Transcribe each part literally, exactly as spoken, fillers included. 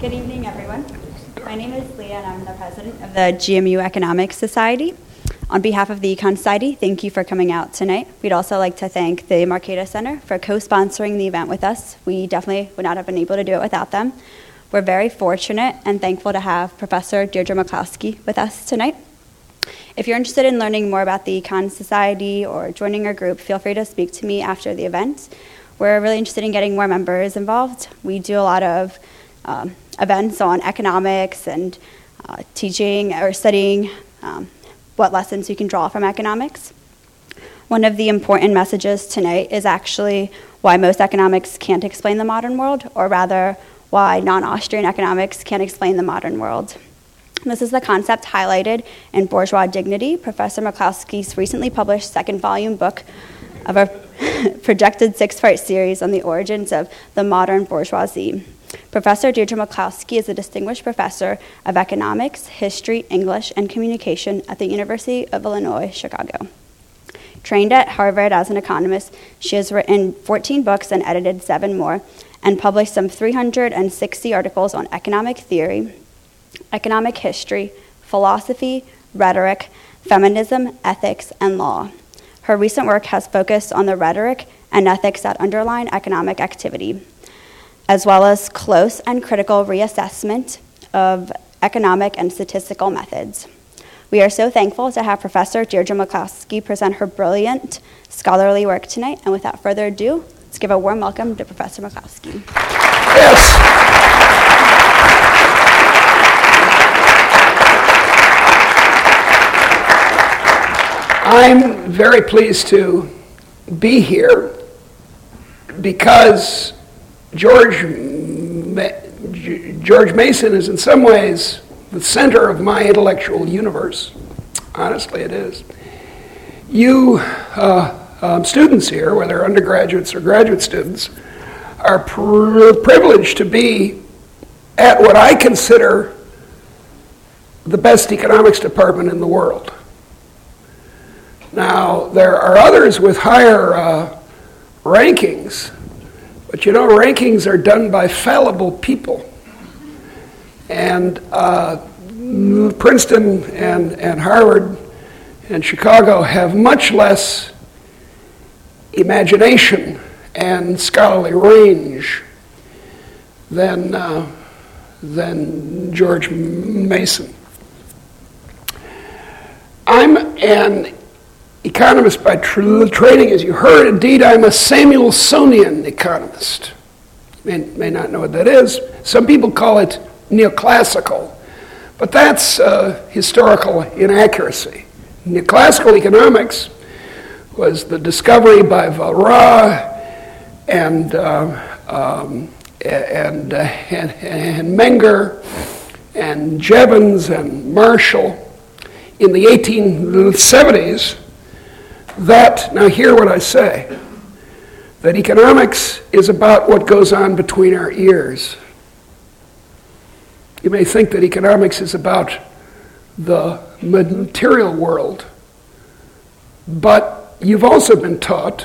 Good evening, everyone. My name is Leah, and I'm the president of the G M U Economics Society. On behalf of the Econ Society, thank you for coming out tonight. We'd also like to thank the Marcato Center for co-sponsoring the event with us. We definitely would not have been able to do it without them. We're very fortunate and thankful to have Professor Deirdre McCloskey with us tonight. If you're interested in learning more about the Econ Society or joining our group, feel free to speak to me after the event. We're really interested in getting more members involved. We do a lot of um, events on economics and uh, teaching or studying um, what lessons you can draw from economics. One of the important messages tonight is actually why most economics can't explain the modern world, or rather, why non-Austrian economics can't explain the modern world. This is the concept highlighted in Bourgeois Dignity, Professor McCloskey's recently published second volume book of a projected six-part series on the origins of the modern bourgeoisie. Professor Deirdre McCloskey is a distinguished professor of economics, history, English, and communication at the University of Illinois, Chicago. Trained at Harvard as an economist, she has written fourteen books and edited seven more, and published some three hundred sixty articles on economic theory, economic history, philosophy, rhetoric, feminism, ethics, and law. Her recent work has focused on the rhetoric and ethics that underline economic activity, as well as close and critical reassessment of economic and statistical methods. We are so thankful to have Professor Deirdre McCloskey present her brilliant scholarly work tonight, and without further ado, let's give a warm welcome to Professor McCloskey. Yes. I'm very pleased to be here because George Ma- George Mason is in some ways the center of my intellectual universe. Honestly, it is. You uh, um, students here, whether undergraduates or graduate students, are pr- privileged to be at what I consider the best economics department in the world. Now, there are others with higher uh, rankings, but you know, rankings are done by fallible people. And uh, Princeton and, and Harvard and Chicago have much less imagination and scholarly range than, uh, than George Mason. I'm an economist by tr- training, as you heard. Indeed, I'm a Samuelsonian economist. You may, may not know what that is. Some people call it neoclassical, but that's uh, historical inaccuracy. Neoclassical economics was the discovery by Valras and uh, um, and, uh, and and Menger and Jevons and Marshall in the eighteen seventies. That, now hear what I say, that economics is about what goes on between our ears. You may think that economics is about the material world, but you've also been taught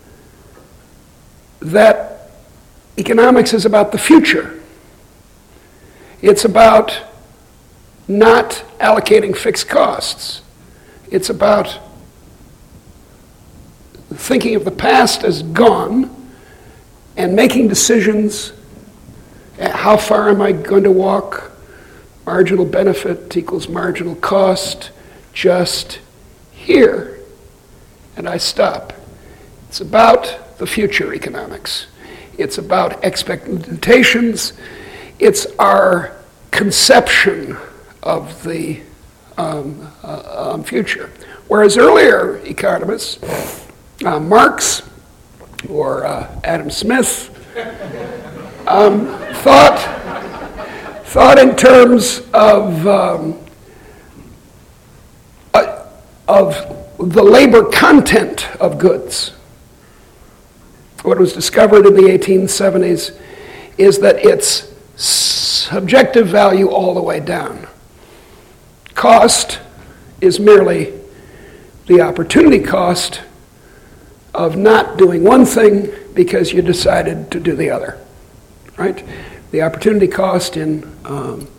that economics is about the future. It's about not allocating fixed costs. It's about thinking of the past as gone and making decisions. How far am I going to walk? Marginal benefit equals marginal cost. Just here. And I stop. It's about the future economics. It's about expectations. It's our conception of the um, uh, um, future. Whereas earlier economists, Uh, Marx or uh, Adam Smith um, thought thought in terms of um, uh, of the labor content of goods. What was discovered in the eighteen seventies is that it's subjective value all the way down. Cost is merely the opportunity cost of not doing one thing because you decided to do the other, right? the opportunity cost in um,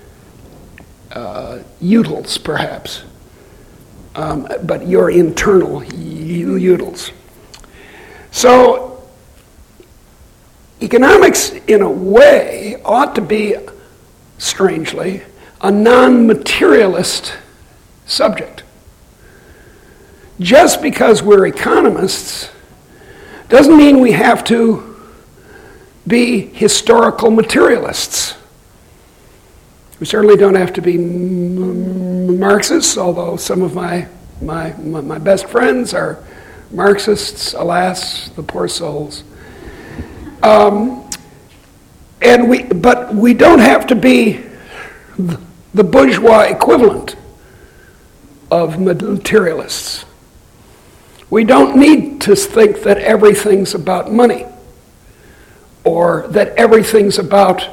uh, utils, perhaps, um, but your internal utils. So, economics, in a way, ought to be, strangely, a non-materialist subject. Just because we're economists doesn't mean we have to be historical materialists. We certainly don't have to be m- Marxists, although some of my, my, my best friends are Marxists, alas, the poor souls. Um, and we, but we don't have to be the bourgeois equivalent of materialists. We don't need to think that everything's about money or that everything's about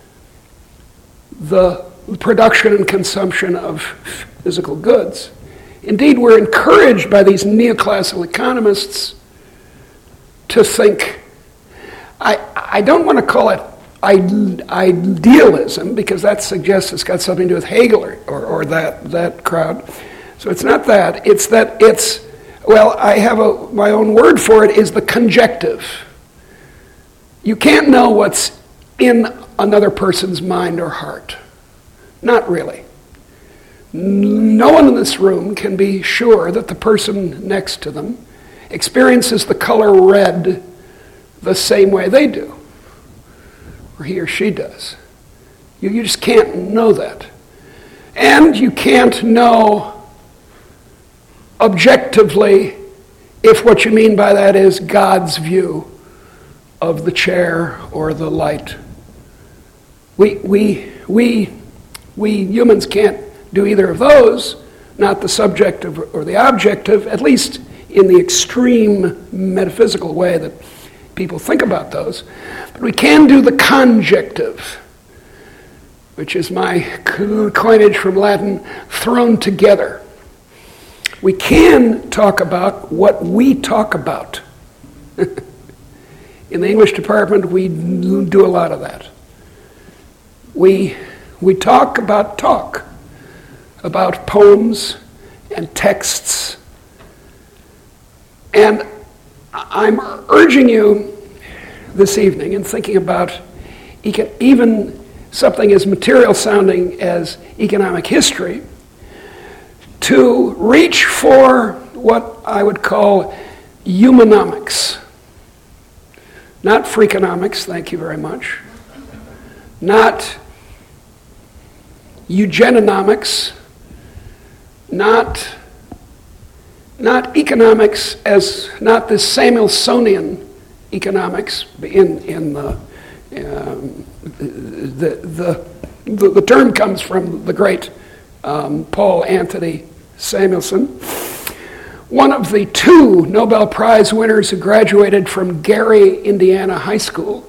the production and consumption of physical goods. Indeed, we're encouraged by these neoclassical economists to think, I, I don't want to call it idealism, because that suggests it's got something to do with Hegel or, or, or that, that crowd. So it's not that. It's that it's, well, I have a, my own word for it, is the conjective. You can't know what's in another person's mind or heart. Not really. No one in this room can be sure that the person next to them experiences the color red the same way they do, or he or she does. You, you just can't know that. And you can't know objectively if what you mean by that is God's view of the chair or the light. We, we, we, we humans can't do either of those, not the subjective or the objective, at least in the extreme metaphysical way that people think about those. But we can do the conjective, which is my coinage from Latin, thrown together. We can talk about what we talk about. In the English department, we do a lot of that. We, we talk about talk, about poems and texts. And I'm urging you this evening in thinking about even something as material sounding as economic history to reach for what I would call humanomics. Not freakonomics, thank you very much. Not eugenomics. Not, not economics as, not this Samuelsonian economics in, in the, um, the, the, the, the term comes from the great um, Paul Anthony Samuelson, one of the two Nobel Prize winners who graduated from Gary, Indiana High School.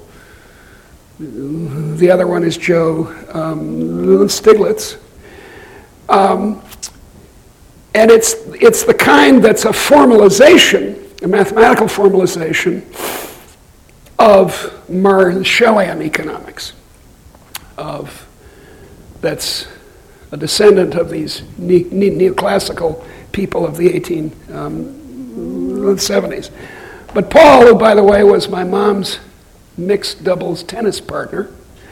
The other one is Joe um, Stiglitz. Um, and it's, it's the kind that's a formalization, a mathematical formalization of Marshallian economics, of, that's a descendant of these ne- ne- neoclassical people of the eighteen seventies. But Paul, who, by the way, was my mom's mixed doubles tennis partner,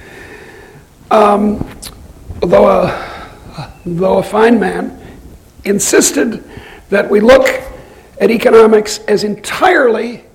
um, although, a, though a fine man, insisted that we look at economics as entirely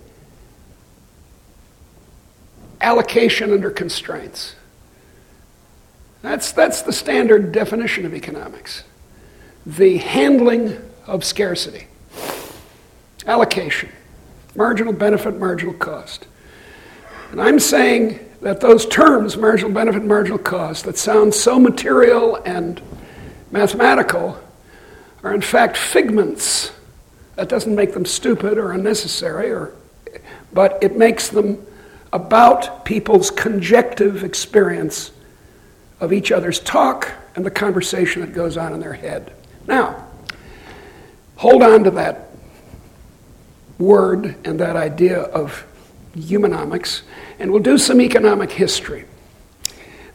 allocation under constraints. That's, that's the standard definition of economics. The handling of scarcity. Allocation. Marginal benefit, marginal cost. And I'm saying that those terms, marginal benefit, marginal cost, that sound so material and mathematical, are in fact figments. That doesn't make them stupid or unnecessary, or, but it makes them about people's conjective experience of each other's talk and the conversation that goes on in their head. Now, hold on to that word and that idea of humanomics, and we'll do some economic history.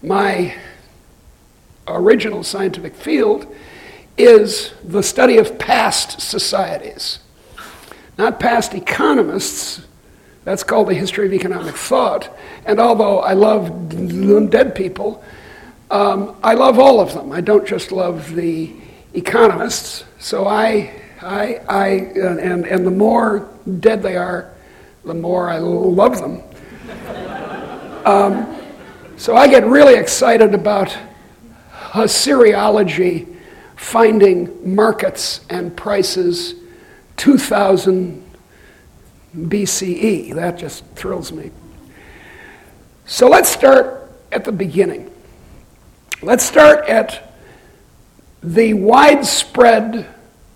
my original scientific field is the study of past societies. Not past economists. That's called the history of economic thought. And although I love dead people, um, I love all of them. I don't just love the economists. So I, I, I, and and the more dead they are, the more I love them. Um, so I get really excited about Assyriology finding markets and prices two thousand B C E. That just thrills me. So let's start at the beginning. Let's start at the widespread,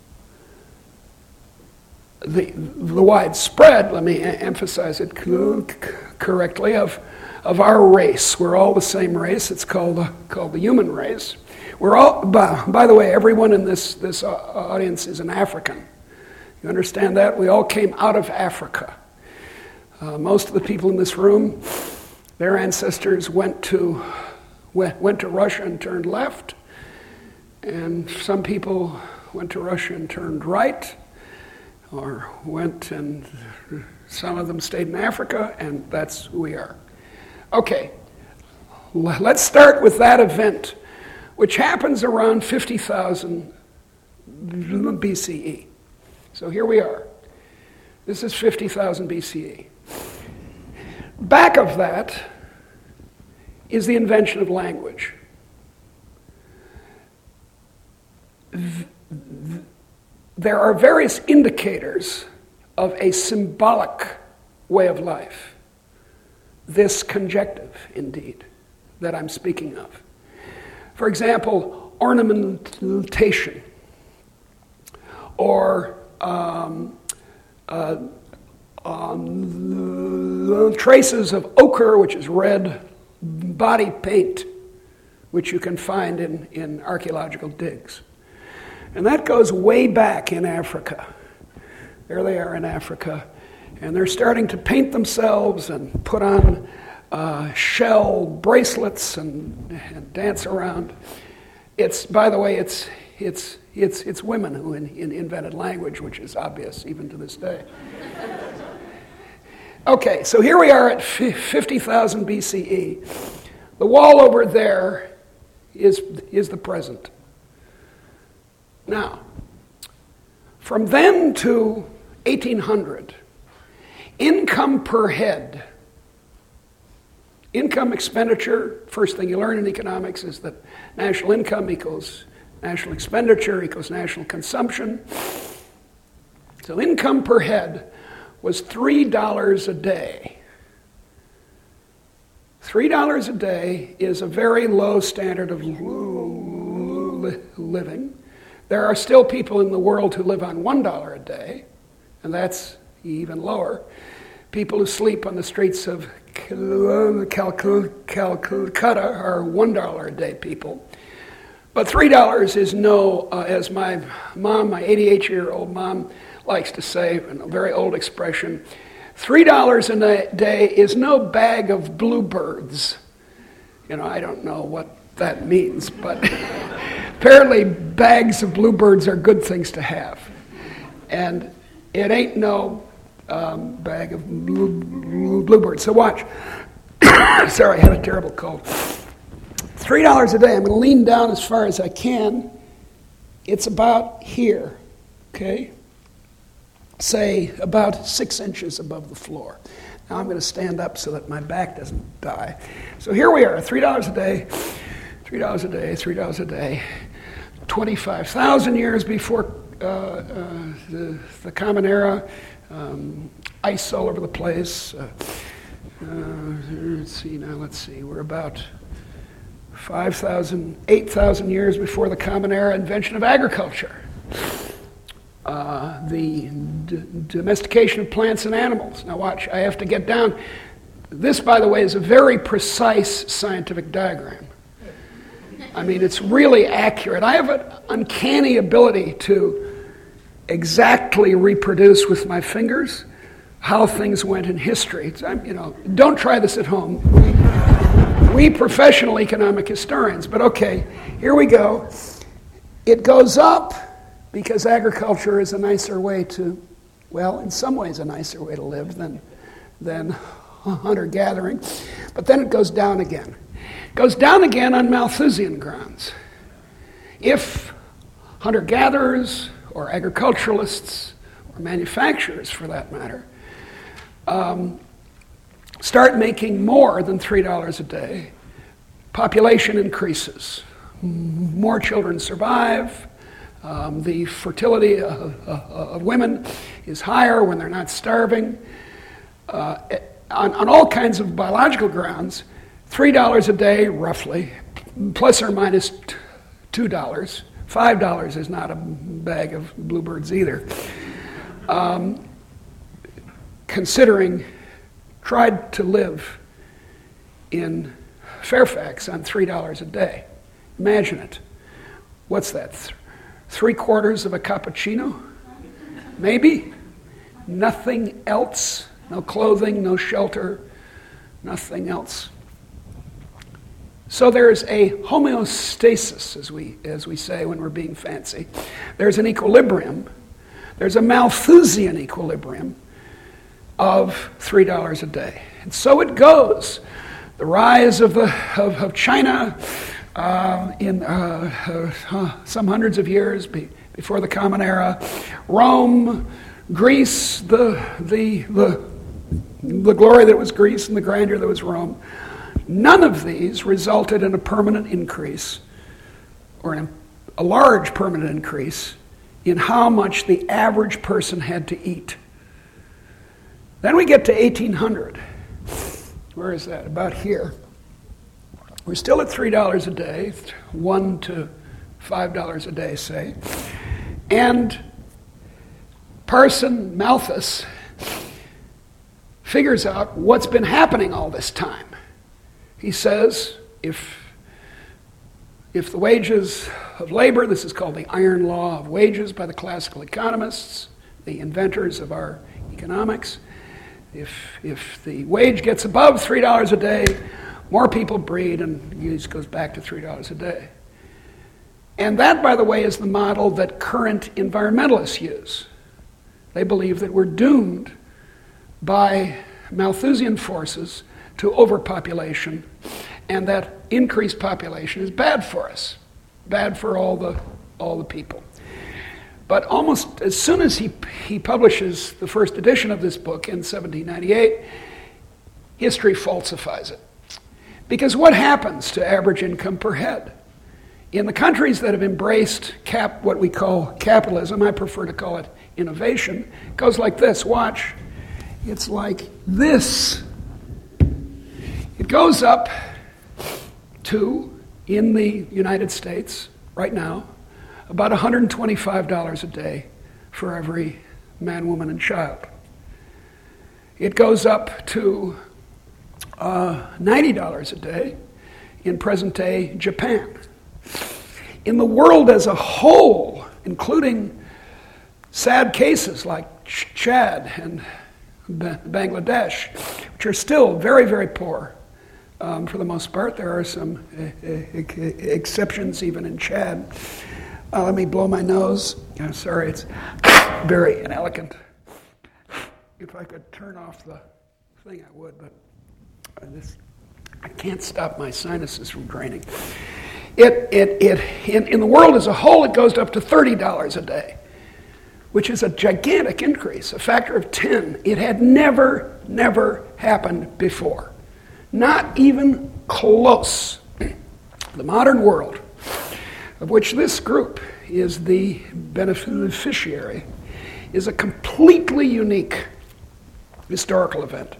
the, the widespread, let me emphasize it correctly, of, of our race. We're all the same race. It's called, called the human race. We're all, by, by the way, everyone in this, this audience is an African. You understand that? We all came out of Africa. Uh, most of the people in this room, their ancestors went to went, went to Russia and turned left, and some people went to Russia and turned right, or went and some of them stayed in Africa, and that's who we are. Okay, let's start with that event, which happens around fifty thousand B C E. So here we are. This is fifty thousand B C E. Back of that is the invention of language. There are various indicators of a symbolic way of life. This conjective, indeed, that I'm speaking of. For example, ornamentation, or um, uh, um, traces of ochre, which is red body paint, which you can find in, in archaeological digs. And that goes way back in Africa. There they are in Africa. And they're starting to paint themselves and put on uh, shell bracelets and, and dance around. It's, by the way, it's it's it's it's women who in, in invented language, which is obvious even to this day. Okay, so here we are at fifty thousand B C E. The wall over there is is the present. Now, from then to eighteen hundred, income per head, income expenditure, first thing you learn in economics is that national income equals national expenditure equals national consumption. So income per head was three dollars a day. three dollars a day is a very low standard of living. There are still people in the world who live on one dollar a day, and that's even lower. People who sleep on the streets of Calcutta are one dollar a day people. But three dollars is no, uh, as my mom, my eighty-eight-year-old mom likes to say, a very old expression, three dollars a day is no bag of bluebirds. You know, I don't know what that means, but apparently bags of bluebirds are good things to have. And it ain't no um, bag of blue, blue, bluebirds. So watch. Sorry, I have a terrible cold. three dollars a day. I'm going to lean down as far as I can. It's about here, okay? Say about six inches above the floor. Now I'm going to stand up so that my back doesn't die. So here we are, three dollars a day, three dollars a day, three dollars a day. twenty-five thousand years before uh, uh, the, the Common Era, um, ice all over the place. Uh, uh, let's see now, let's see, we're about five thousand, eight thousand years before the Common Era invention of agriculture. Uh, the d- domestication of plants and animals. Now watch, I have to get down. This, by the way, is a very precise scientific diagram. I mean, it's really accurate. I have an uncanny ability to exactly reproduce with my fingers how things went in history. It's, I'm, you know, don't try this at home. we professional economic historians. But okay, here we go. It goes up because agriculture is a nicer way to, well, in some ways a nicer way to live than, than hunter-gathering. But then it goes down again. It goes down again on Malthusian grounds. If hunter-gatherers or agriculturalists or manufacturers, for that matter, um, start making more than three dollars a day, population increases. More children survive. Um, the fertility of, of, of women is higher when they're not starving. Uh, on, on all kinds of biological grounds, three dollars a day, roughly, plus or minus two dollars. five dollars is not a bag of bluebirds either. Um, considering tried to live in Fairfax on three dollars a day. Imagine it. What's that? Th- three quarters of a cappuccino? Maybe? Nothing else. No clothing, no shelter, nothing else. So there's a homeostasis, as we, as we say when we're being fancy. There's an equilibrium. There's a Malthusian equilibrium of three dollars a day. And so it goes. The rise of, the, of, of China uh, in uh, uh, some hundreds of years be, before the Common Era, Rome, Greece, the, the, the, the glory that was Greece and the grandeur that was Rome, none of these resulted in a permanent increase, or in a large permanent increase, in how much the average person had to eat. Then we get to eighteen hundred. Where is that? About here. We're still at three dollars a day, one to five dollars a day, say. And Parson Malthus figures out what's been happening all this time. He says, if, if the wages of labor, this is called the iron law of wages by the classical economists, the inventors of our economics, if, if the wage gets above three dollars a day, more people breed, and it goes back to three dollars a day. And that, by the way, is the model that current environmentalists use. They believe that we're doomed by Malthusian forces to overpopulation, and that increased population is bad for us, bad for all the all the people. But almost as soon as he he publishes the first edition of this book in seventeen ninety-eight, history falsifies it. Because what happens to average income per head? In the countries that have embraced cap, what we call capitalism, I prefer to call it innovation, it goes like this. Watch. It's like this. It goes up to, in the United States, right now, about one hundred twenty-five dollars a day for every man, woman, and child. It goes up to uh, ninety dollars a day in present-day Japan. In the world as a whole, including sad cases like Ch- Chad and B- Bangladesh, which are still very, very poor. Um, for the most part, there are some uh, uh, exceptions even in Chad. Uh, let me blow my nose. I'm sorry, it's very inelegant. If I could turn off the thing, I would, but uh, this, I can't stop my sinuses from draining. It, it, it, in, in the world as a whole, it goes up to thirty dollars a day, which is a gigantic increase, a factor of ten. It had never, never happened before. Not even close. The modern world, of which this group is the beneficiary, is a completely unique historical event.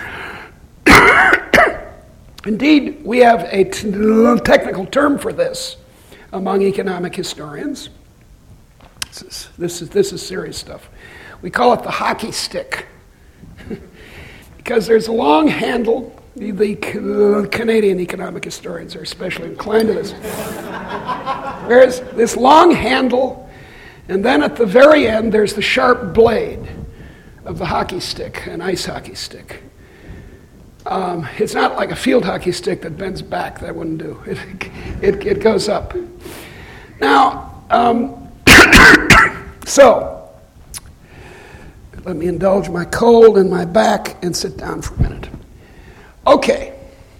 Indeed, we have a t- technical term for this among economic historians. This is, this is, this is serious stuff. We call it the hockey stick. Because there's a long handle. The, the Canadian economic historians are especially inclined to this. There's this long handle, and then at the very end, there's the sharp blade of the hockey stick, an ice hockey stick. Um, it's not like a field hockey stick that bends back. That wouldn't do. It, it, it goes up. Now, um, so, let me indulge my cold and my back and sit down for a minute. Okay,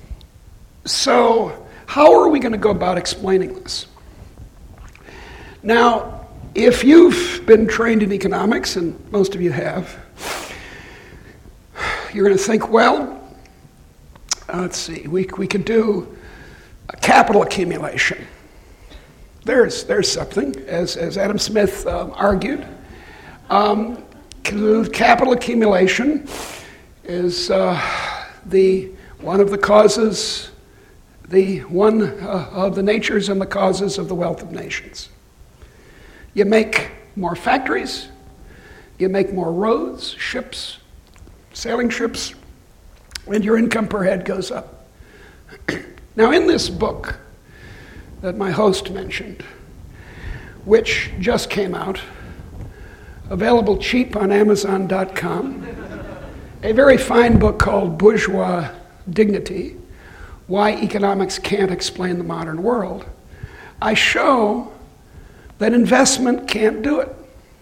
so how are we going to go about explaining this? Now, if you've been trained in economics, and most of you have, you're going to think, well, uh, let's see, we, we could do a capital accumulation. There's, there's something, as, as Adam Smith um, argued. Um, capital accumulation is uh, the one of the causes, the one uh, of the natures and the causes of the wealth of nations. You make more factories, you make more roads, ships, sailing ships, and your income per head goes up. Now, in this book that my host mentioned, which just came out, available cheap on Amazon dot com, a very fine book called Bourgeois Dignity, Why Economics Can't Explain the Modern World, I show that investment can't do it.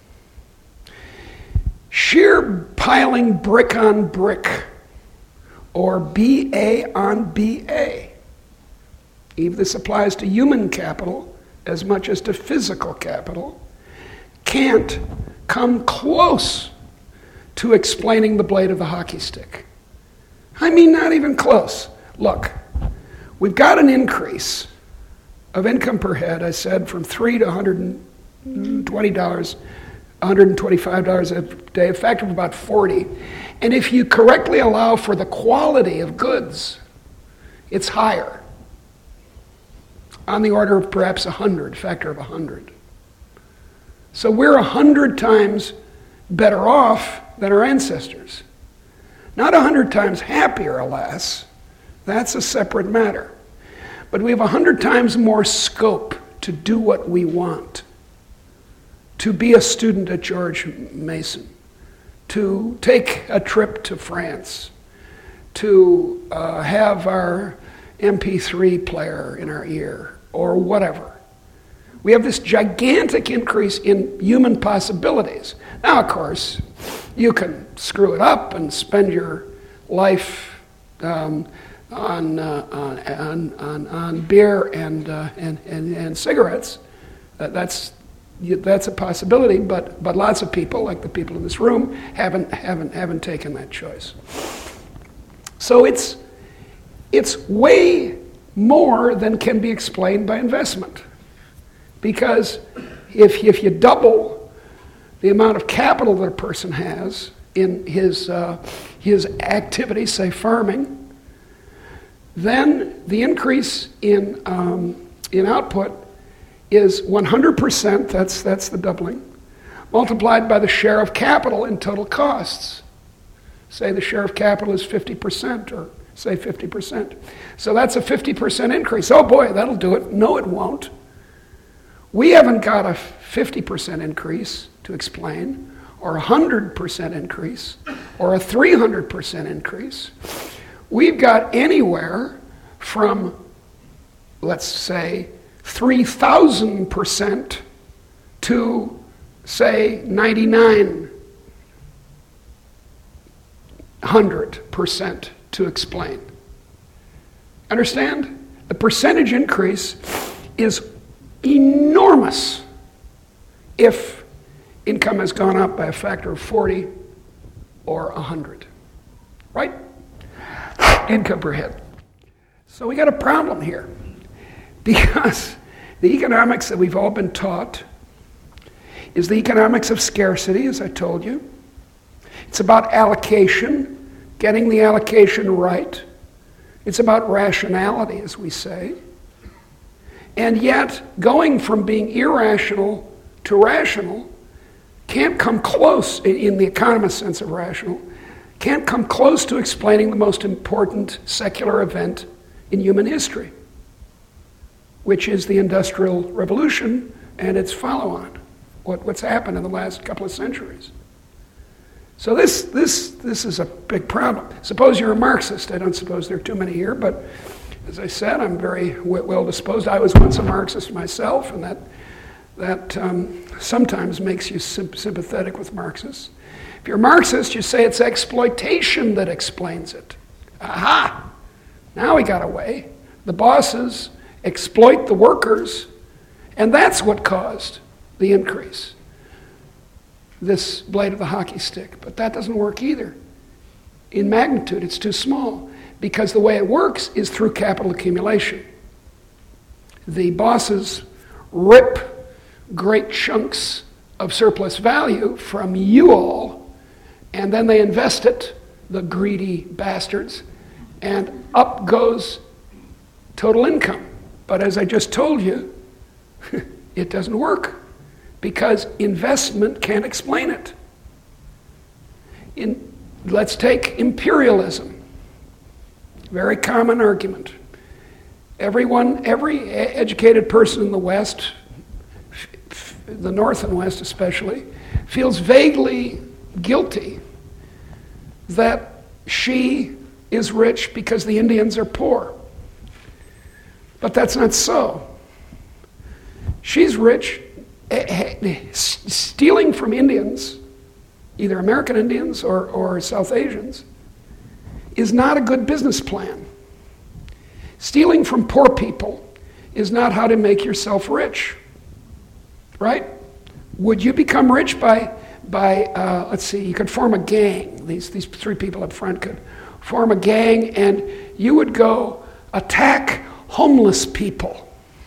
Sheer piling brick on brick, or B A on B A, even this applies to human capital as much as to physical capital, can't come close to explaining the blade of the hockey stick. I mean, not even close. Look, we've got an increase of income per head, I said, from three to one hundred twenty dollars, one hundred twenty-five dollars a day, a factor of about forty. And if you correctly allow for the quality of goods, it's higher, on the order of perhaps one hundred, factor of one hundred. So we're one hundred times better off than our ancestors. Not one hundred times happier, alas. That's a separate matter. But we have one hundred times more scope to do what we want. To be a student at George Mason. To take a trip to France. To uh, have our M P three player in our ear. Or whatever. We have this gigantic increase in human possibilities. Now, of course, you can screw it up and spend your life um, on, uh, on, on, on beer and, uh, and, and, and cigarettes. Uh, that's, that's a possibility, but, but lots of people, like the people in this room, haven't, haven't, haven't taken that choice. So it's, it's way more than can be explained by investment. Because if, if you double the amount of capital that a person has in his, uh, his activity, say farming, then the increase in, um, in output is one hundred percent, that's, that's the doubling, multiplied by the share of capital in total costs. Say the share of capital is fifty percent, or say fifty percent. So that's a fifty percent increase. Oh boy, that'll do it. No, it won't. We haven't got a fifty percent increase to explain, or a one hundred percent increase, or a three hundred percent increase. We've got anywhere from, let's say, three thousand percent to, say, ninety-nine hundred percent to explain. Understand? The percentage increase is enormous if income has gone up by a factor of forty or one hundred, right? Income per head. So we got a problem here because the economics that we've all been taught is the economics of scarcity, as I told you. It's about allocation, getting the allocation right. It's about rationality, as we say. And yet, going from being irrational to rational can't come close, in the economist sense of rational, can't come close to explaining the most important secular event in human history, which is the Industrial Revolution and its follow-on, what, what's happened in the last couple of centuries. So this, this, this is a big problem. Suppose you're a Marxist. I don't suppose there are too many here, but as I said, I'm very well disposed. I was once a Marxist myself, and that, that um, sometimes makes you sim- sympathetic with Marxists. If you're a Marxist, you say it's exploitation that explains it. Aha! Now we got away. The bosses exploit the workers, and that's what caused the increase. This blade of the hockey stick. But that doesn't work either. In magnitude, it's too small, because the way it works is through capital accumulation. The bosses rip great chunks of surplus value from you all, and then they invest it, the greedy bastards, and up goes total income. But as I just told you, it doesn't work, because investment can't explain it. In, let's take imperialism. Very common argument. Everyone, every educated person in the West, the North and West especially, feels vaguely guilty that she is rich because the Indians are poor. But that's not so. She's rich. Stealing from Indians, either American Indians or, or South Asians, is not a good business plan. Stealing from poor people is not how to make yourself rich, right? Would you become rich by, by uh, let's see, you could form a gang. These, these three people up front could form a gang, and you would go attack homeless people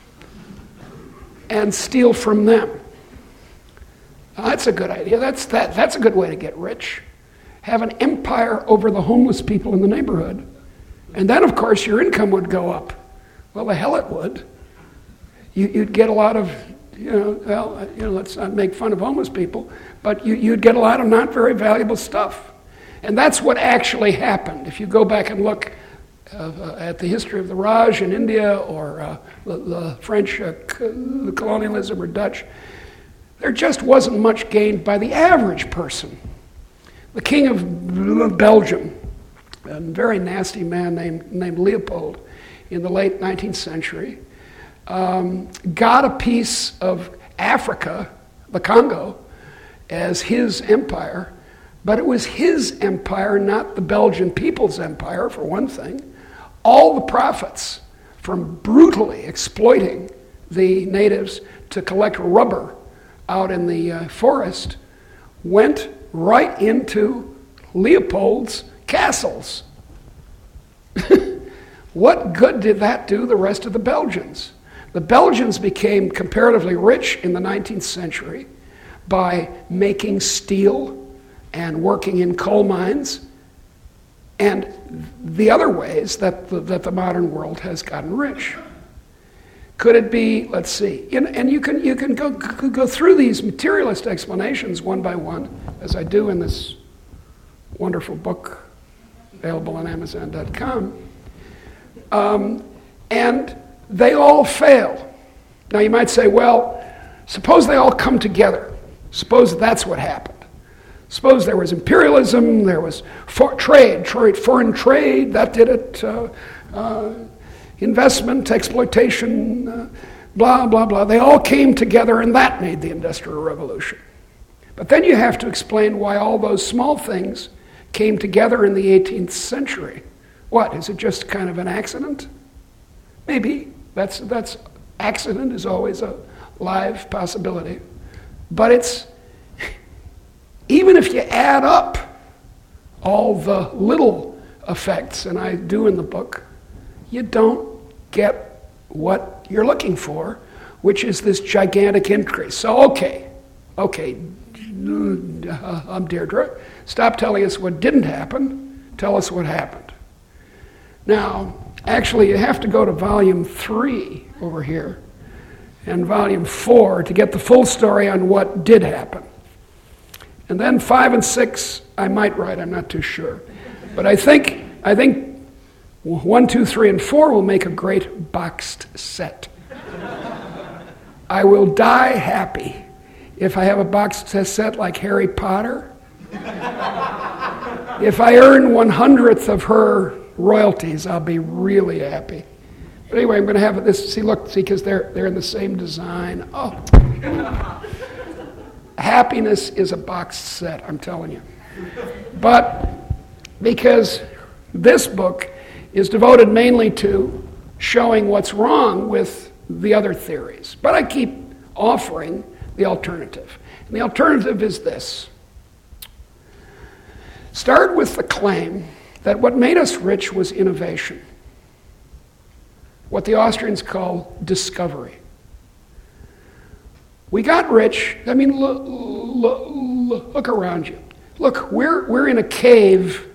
and steal from them. Now, that's a good idea. That's, that, that's a good way to get rich. Have an empire over the homeless people in the neighborhood. And then, of course, your income would go up. Well, the hell it would. You, you'd get a lot of, you know, well, you know, let's not make fun of homeless people, but you, you'd get a lot of not very valuable stuff. And that's what actually happened. If you go back and look uh, at the history of the Raj in India, or uh, the, the French uh, the colonialism, or Dutch, there just wasn't much gained by the average person. The king of Belgium, a very nasty man named, named Leopold, in the late nineteenth century, um, got a piece of Africa, the Congo, as his empire, but it was his empire, not the Belgian people's empire, for one thing. All the profits from brutally exploiting the natives to collect rubber out in the uh, forest went right into Leopold's castles. What good did that do the rest of the Belgians? The Belgians became comparatively rich in the nineteenth century by making steel and working in coal mines, and the other ways that the, that the modern world has gotten rich. Could it be, let's see, and, and you can you can go go through these materialist explanations one by one, as I do in this wonderful book available on Amazon dot com, um, and they all fail. Now you might say, well, suppose they all come together. Suppose that's what happened. Suppose there was imperialism, there was for trade, trade, foreign trade, that did it, uh, uh, investment, exploitation, uh, blah, blah, blah. They all came together, and that made the Industrial Revolution. But then you have to explain why all those small things came together in the eighteenth century. What, is it just kind of an accident? Maybe. That's, that's accident is always a live possibility. But it's, even if you add up all the little effects, and I do in the book, you don't get what you're looking for, which is this gigantic increase. So, okay, okay, I'm Deirdre. Stop telling us what didn't happen. Tell us what happened. Now, actually, you have to go to volume three over here and volume four to get the full story on what did happen. And then five and six, I might write, I'm not too sure. But I think, I think one, two, three, and four will make a great boxed set. I will die happy if I have a boxed set like Harry Potter. if I earn one hundredth of her royalties, I'll be really happy. But anyway, I'm going to have this. See, look, see, because they're they're in the same design. Oh, happiness is a box set. I'm telling you. But because this book is devoted mainly to showing what's wrong with the other theories, but I keep offering the alternative. And the alternative is this. Start with the claim that what made us rich was innovation, what the Austrians call discovery. We got rich. I mean, look, look, look around you. Look, we're, we're in a cave.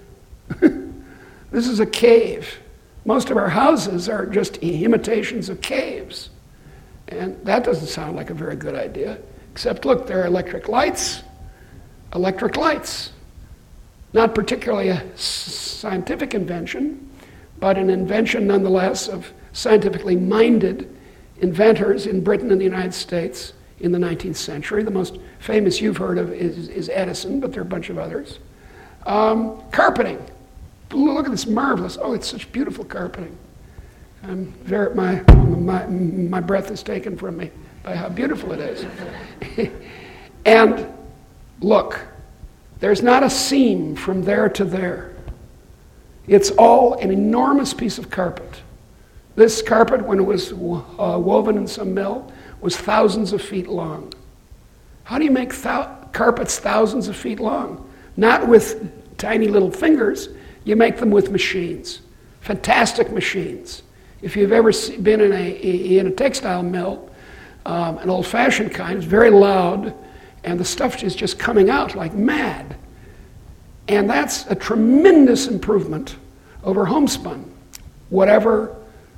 This is a cave. Most of our houses are just imitations of caves. And that doesn't sound like a very good idea. Except, look, there are electric lights. Electric lights. Not particularly a scientific invention, but an invention nonetheless of scientifically minded inventors in Britain and the United States in the nineteenth century. The most famous you've heard of is, is Edison, but there are a bunch of others. Um, carpeting. Look at this marvelous, oh, it's such beautiful carpeting. I'm very, my, my, my breath is taken from me by how beautiful it is. And look, there's not a seam from there to there. It's all an enormous piece of carpet. This carpet, when it was uh, woven in some mill, was thousands of feet long. How do you make thou- carpets thousands of feet long? Not with tiny little fingers. You make them with machines, fantastic machines. If you've ever been in a, in a textile mill, um, an old-fashioned kind, it's very loud, and the stuff is just coming out like mad. And that's a tremendous improvement over homespun. Whatever,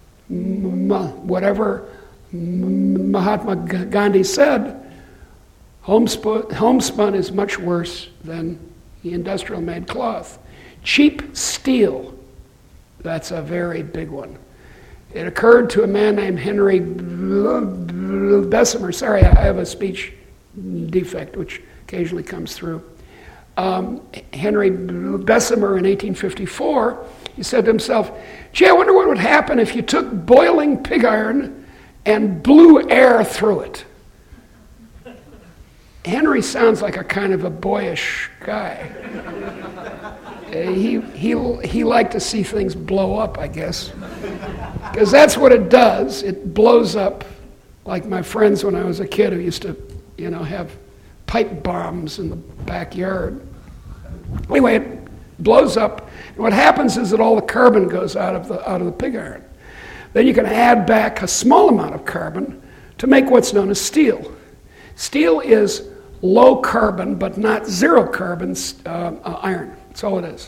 whatever Mahatma Gandhi said, homespun, homespun is much worse than the industrial-made cloth. Cheap steel, that's a very big one. It occurred to a man named Henry Bessemer. Sorry, I have a speech defect, which occasionally comes through. Um, Henry Bessemer in eighteen fifty-four, he said to himself, gee, I wonder what would happen if you took boiling pig iron and blew air through it. Henry sounds like a kind of a boyish guy. Uh, he, he, he liked to see things blow up, I guess. Because that's what it does. It blows up, like my friends when I was a kid who used to, you know, have pipe bombs in the backyard. Anyway, it blows up. And what happens is that all the carbon goes out of the, out of the pig iron. Then you can add back a small amount of carbon to make what's known as steel. Steel is low carbon, but not zero carbon uh, uh, iron. That's all it is.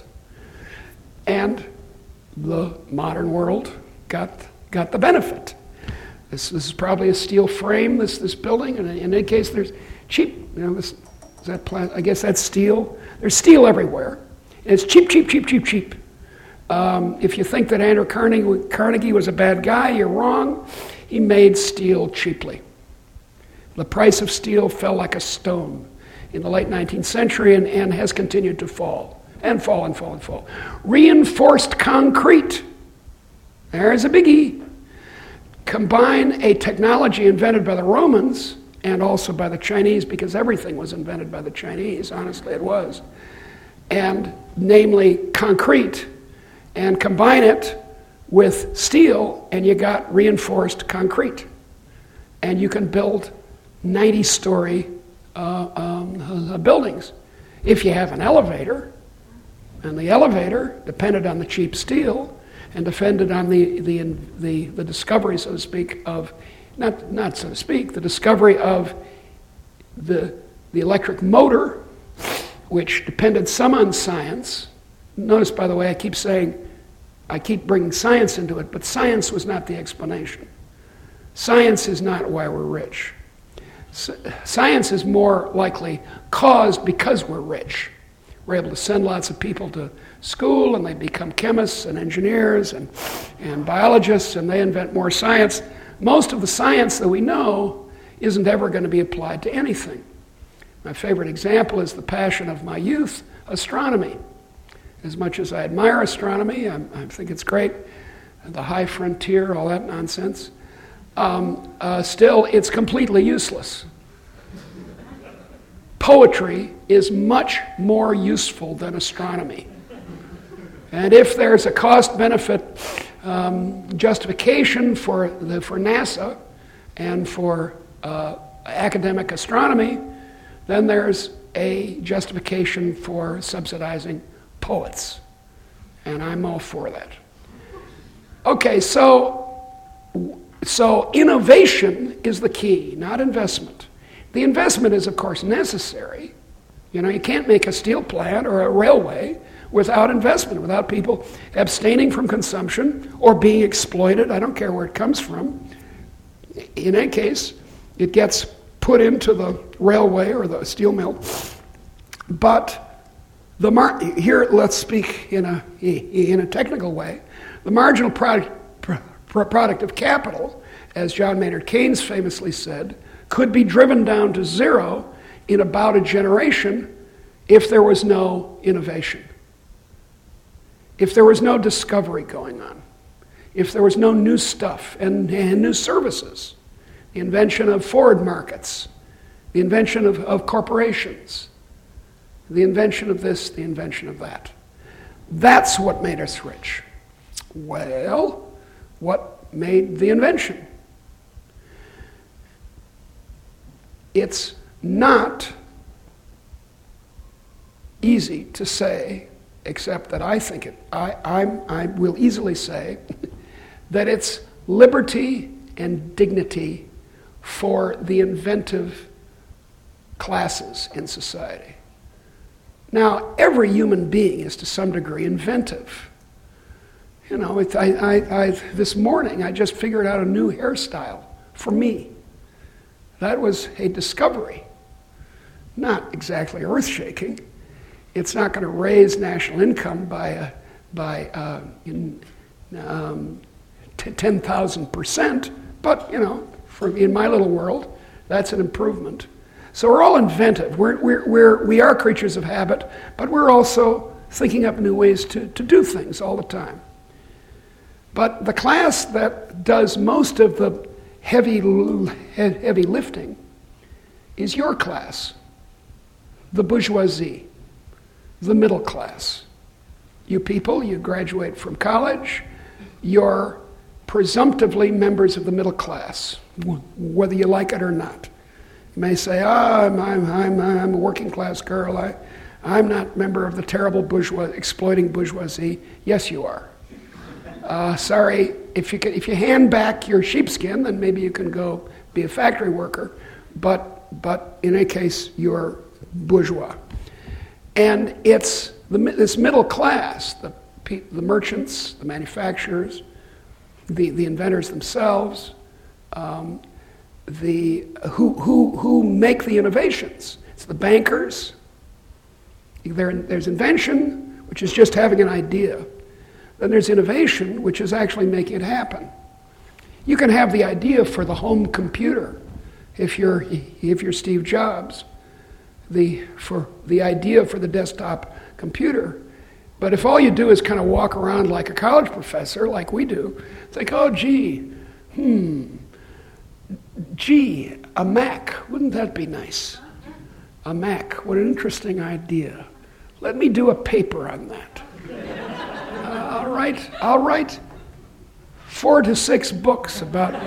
And the modern world got got the benefit. This, this is probably a steel frame, this this building, and in any case there's cheap, you know, this, is that plant, I guess that's steel. There's steel everywhere. And it's cheap, cheap, cheap, cheap, cheap. Um, if you think that Andrew Carnegie, Carnegie was a bad guy, you're wrong. He made steel cheaply. The price of steel fell like a stone in the late nineteenth century and, and has continued to fall. And fall and fall and fall. Reinforced concrete. There's a biggie. Combine a technology invented by the Romans and also by the Chinese, because everything was invented by the Chinese, honestly it was, and namely concrete, and combine it with steel, and you got reinforced concrete. And you can build ninety-story uh, um, uh, buildings. If you have an elevator, and the elevator depended on the cheap steel and depended on the, the, the, the discovery, so to speak, of, not, not so to speak, the discovery of the, the electric motor, which depended some on science. Notice, by the way, I keep saying, I keep bringing science into it, but science was not the explanation. Science is not why we're rich. Science is more likely caused because we're rich. We're able to send lots of people to school, and they become chemists and engineers and, and biologists, and they invent more science. Most of the science that we know isn't ever going to be applied to anything. My favorite example is the passion of my youth, astronomy. as much as I admire astronomy, I, I think it's great, the high frontier, all that nonsense, um, uh, still it's completely useless. Poetry is much more useful than astronomy. And if there's a cost-benefit um, justification for, the, for NASA and for uh, academic astronomy, then there's a justification for subsidizing poets. And I'm all for that. Okay, so, so innovation is the key, not investment. The investment is, of course, necessary. You know, you can't make a steel plant or a railway without investment, without people abstaining from consumption or being exploited. I don't care where it comes from. In any case, it gets put into the railway or the steel mill. But the mar- here, let's speak in a in a technical way. The marginal product product of capital, as John Maynard Keynes famously said, could be driven down to zero in about a generation if there was no innovation, if there was no discovery going on, if there was no new stuff and, and new services, the invention of forward markets, the invention of, of corporations, the invention of this, the invention of that. That's what made us rich. Well, what made the invention? It's not easy to say, except that I think it, I, I'm, I will easily say that it's liberty and dignity for the inventive classes in society. Now, every human being is to some degree inventive. You know, it, I, I, I, this morning I just figured out a new hairstyle for me. That was a discovery. Not exactly earth-shaking. It's not going to raise national income by, uh, by uh, in, um, t- ten thousand percent, but, you know, for, in my little world, that's an improvement. So we're all inventive. We're, we're, we're, we are creatures of habit, but we're also thinking up new ways to, to do things all the time. But the class that does most of the heavy, heavy lifting is your class, the bourgeoisie, the middle class. You people, you graduate from college, you're presumptively members of the middle class, whether you like it or not. You may say, oh, I'm, I'm, I'm, I'm a working class girl, I, I'm not a member of the terrible bourgeois, exploiting bourgeoisie. Yes, you are. Uh, sorry, if you can, if you hand back your sheepskin, then maybe you can go be a factory worker. But but in any case, you're bourgeois, and it's the, this middle class, the the merchants, the manufacturers, the the inventors themselves, um, the who who who make the innovations. It's the bankers. There, there's invention, which is just having an idea. Then there's innovation, which is actually making it happen. You can have the idea for the home computer if you're if you're Steve Jobs, the for the idea for the desktop computer. But if all you do is kind of walk around like a college professor, like we do, think, oh, gee, hmm, gee, a Mac, wouldn't that be nice? A Mac, what an interesting idea. Let me do a paper on that. I'll write, I'll write four to six books about,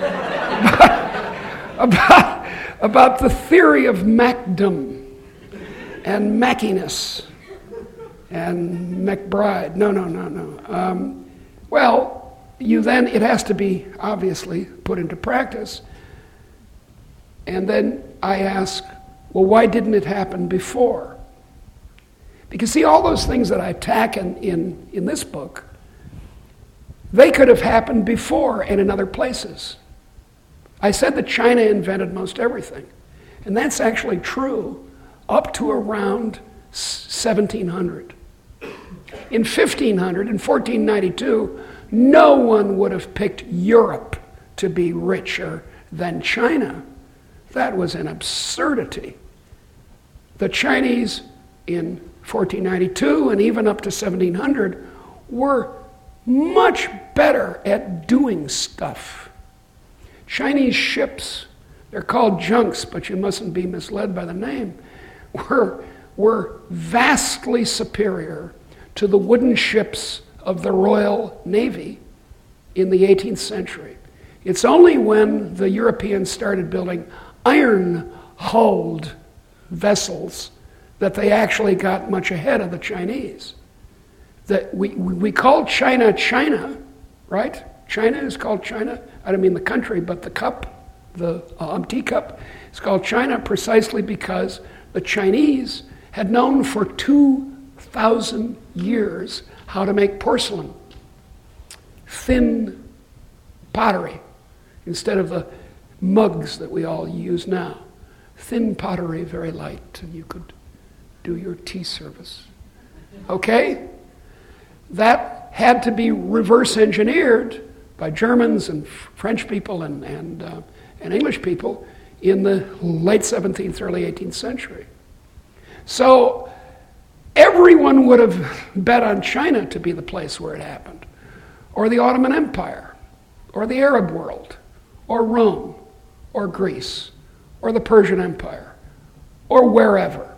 about, about the theory of Macdom and Mackiness and McBride. No, no, no, no. Um, well, you then, it has to be obviously put into practice. And then I ask, well, why didn't it happen before? Because see, all those things that I attack in, in, in this book, they could have happened before and in other places. I said that China invented most everything. And that's actually true up to around seventeen hundred. In fifteen hundred, in fourteen ninety-two, no one would have picked Europe to be richer than China. That was an absurdity. The Chinese in fourteen ninety-two and even up to seventeen hundred, were much better at doing stuff. Chinese ships, they're called junks, but you mustn't be misled by the name, were, were vastly superior to the wooden ships of the Royal Navy in the eighteenth century. It's only when the Europeans started building iron-hulled vessels that they actually got much ahead of the Chinese. That we, we call China China, right? China is called China. I don't mean the country, but the cup, the um, teacup, is called China precisely because the Chinese had known for two thousand years how to make porcelain, thin pottery, instead of the mugs that we all use now. Thin pottery, very light, and you could do your tea service. Okay? That had to be reverse engineered by Germans and French people and, and, uh, and English people in the late seventeenth, early eighteenth century. So everyone would have bet on China to be the place where it happened, or the Ottoman Empire, or the Arab world, or Rome, or Greece, or the Persian Empire, or wherever.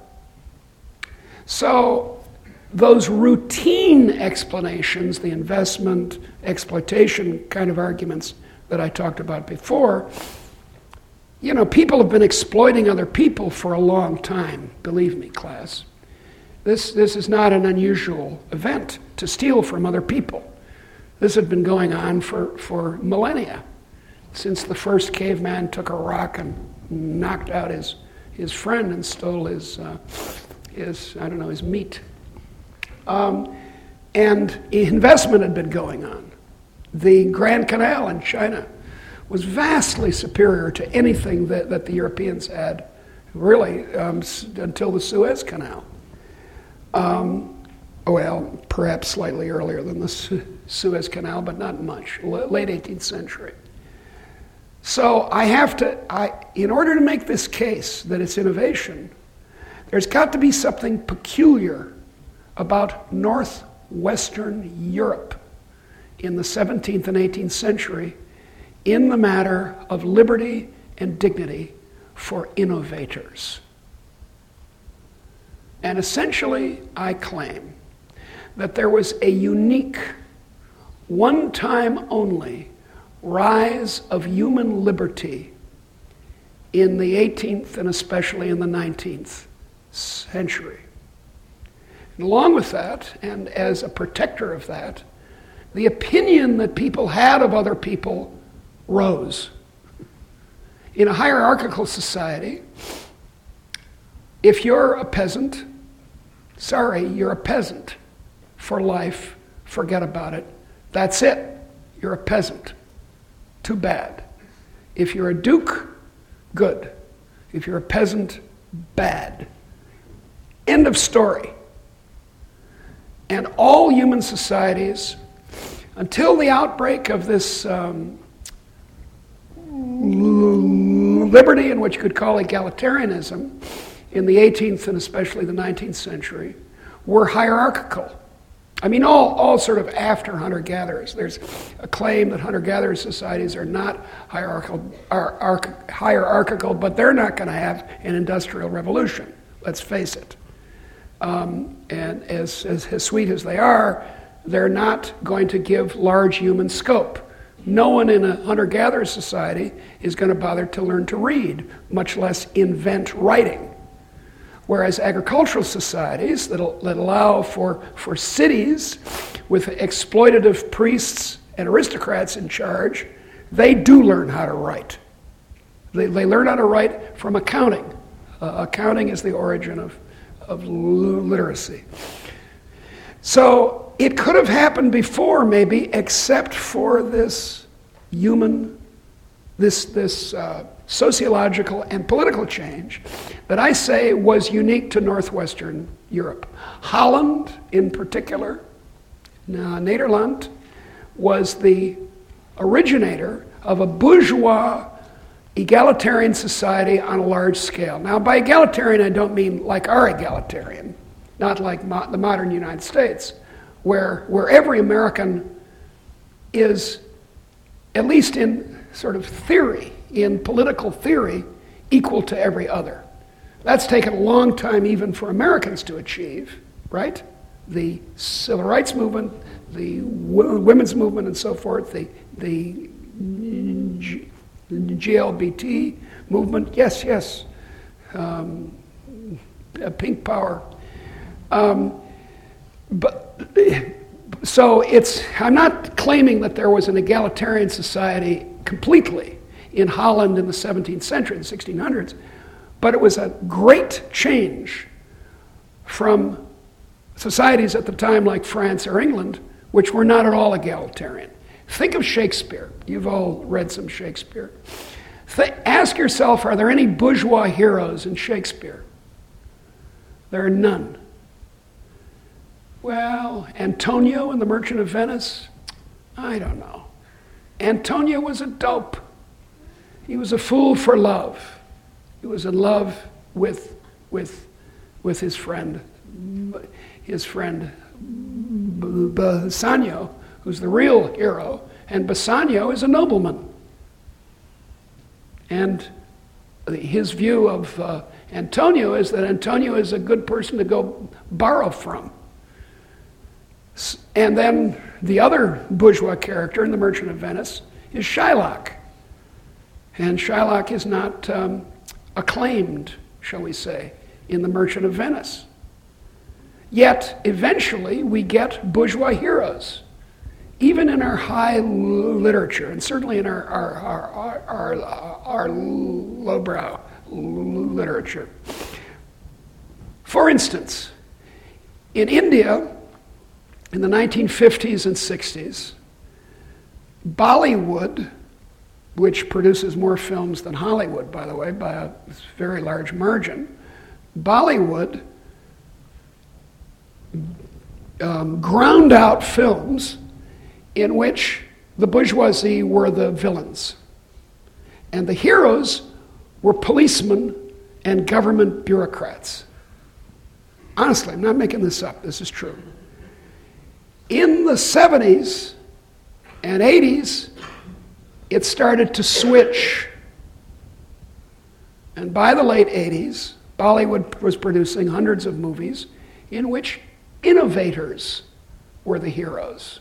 So those routine explanations, the investment, exploitation kind of arguments that I talked about before, you know, people have been exploiting other people for a long time, believe me, class. This, this is not an unusual event to steal from other people. This had been going on for, for millennia, since the first caveman took a rock and knocked out his, his friend and stole his, uh, his, I don't know, his meat. Um, and investment had been going on. The Grand Canal in China was vastly superior to anything that, that the Europeans had, really, um, s- until the Suez Canal. Um, well, perhaps slightly earlier than the Su- Suez Canal, but not much, L- late eighteenth century. So I have to, I, in order to make this case that it's innovation, there's got to be something peculiar about northwestern Europe in the seventeenth and eighteenth century in the matter of liberty and dignity for innovators. And essentially, I claim that there was a unique, one time only, rise of human liberty in the eighteenth and especially in the nineteenth century. And along with that, and as a protector of that, the opinion that people had of other people rose. In a hierarchical society, if you're a peasant, sorry, you're a peasant for life, forget about it. That's it. You're a peasant. Too bad. If you're a duke, good. If you're a peasant, bad. End of story. And all human societies, until the outbreak of this um, liberty, in which you could call egalitarianism, in the eighteenth and especially the nineteenth century, were hierarchical. I mean, all, all sort of after hunter-gatherers. There's a claim that hunter-gatherer societies are not hierarchical, are, are hierarchical, but they're not going to have an industrial revolution. Let's face it. Um, and as, as, as sweet as they are, they're not going to give large human scope. No one in a hunter-gatherer society is going to bother to learn to read, much less invent writing. Whereas agricultural societies that, that allow for, for cities with exploitative priests and aristocrats in charge, they do learn how to write. They, they learn how to write from accounting. Uh, accounting is the origin of, of literacy. So it could have happened before, maybe, except for this human, this, this uh, sociological and political change that I say was unique to northwestern Europe. Holland, in particular, uh, Nederland, was the originator of a bourgeois egalitarian society on a large scale. Now, by egalitarian, I don't mean like our egalitarian. not like mo- the modern United States, where, where every American is, at least in sort of theory, in political theory, equal to every other. That's taken a long time even for Americans to achieve, right? The civil rights movement, the w- women's movement and so forth, the, the G- G L B T movement, yes, yes, um, pink power. Um, but so it's, I'm not claiming that there was an egalitarian society completely in Holland in the seventeenth century, the sixteen hundreds, but it was a great change from societies at the time like France or England, which were not at all egalitarian. Think of Shakespeare. You've all read some Shakespeare. Th- ask yourself, are there any bourgeois heroes in Shakespeare? There are none. Well, Antonio in The Merchant of Venice? I don't know. Antonio was a dope. He was a fool for love. He was in love with, with, with his friend, his friend Bassanio, who's the real hero, and Bassanio is a nobleman. And his view of uh, Antonio is that Antonio is a good person to go borrow from. And then the other bourgeois character in The Merchant of Venice is Shylock. And Shylock is not um, acclaimed, shall we say, in The Merchant of Venice. Yet, eventually, we get bourgeois heroes, even in our high literature, and certainly in our, our, our, our, our, our lowbrow literature. For instance, in India, in the nineteen fifties and sixties, Bollywood, which produces more films than Hollywood, by the way, by a very large margin, Bollywood um, ground out films in which the bourgeoisie were the villains. And the heroes were policemen and government bureaucrats. Honestly, I'm not making this up, this is true. In the seventies and eighties, it started to switch. And by the late eighties, Bollywood was producing hundreds of movies in which innovators were the heroes.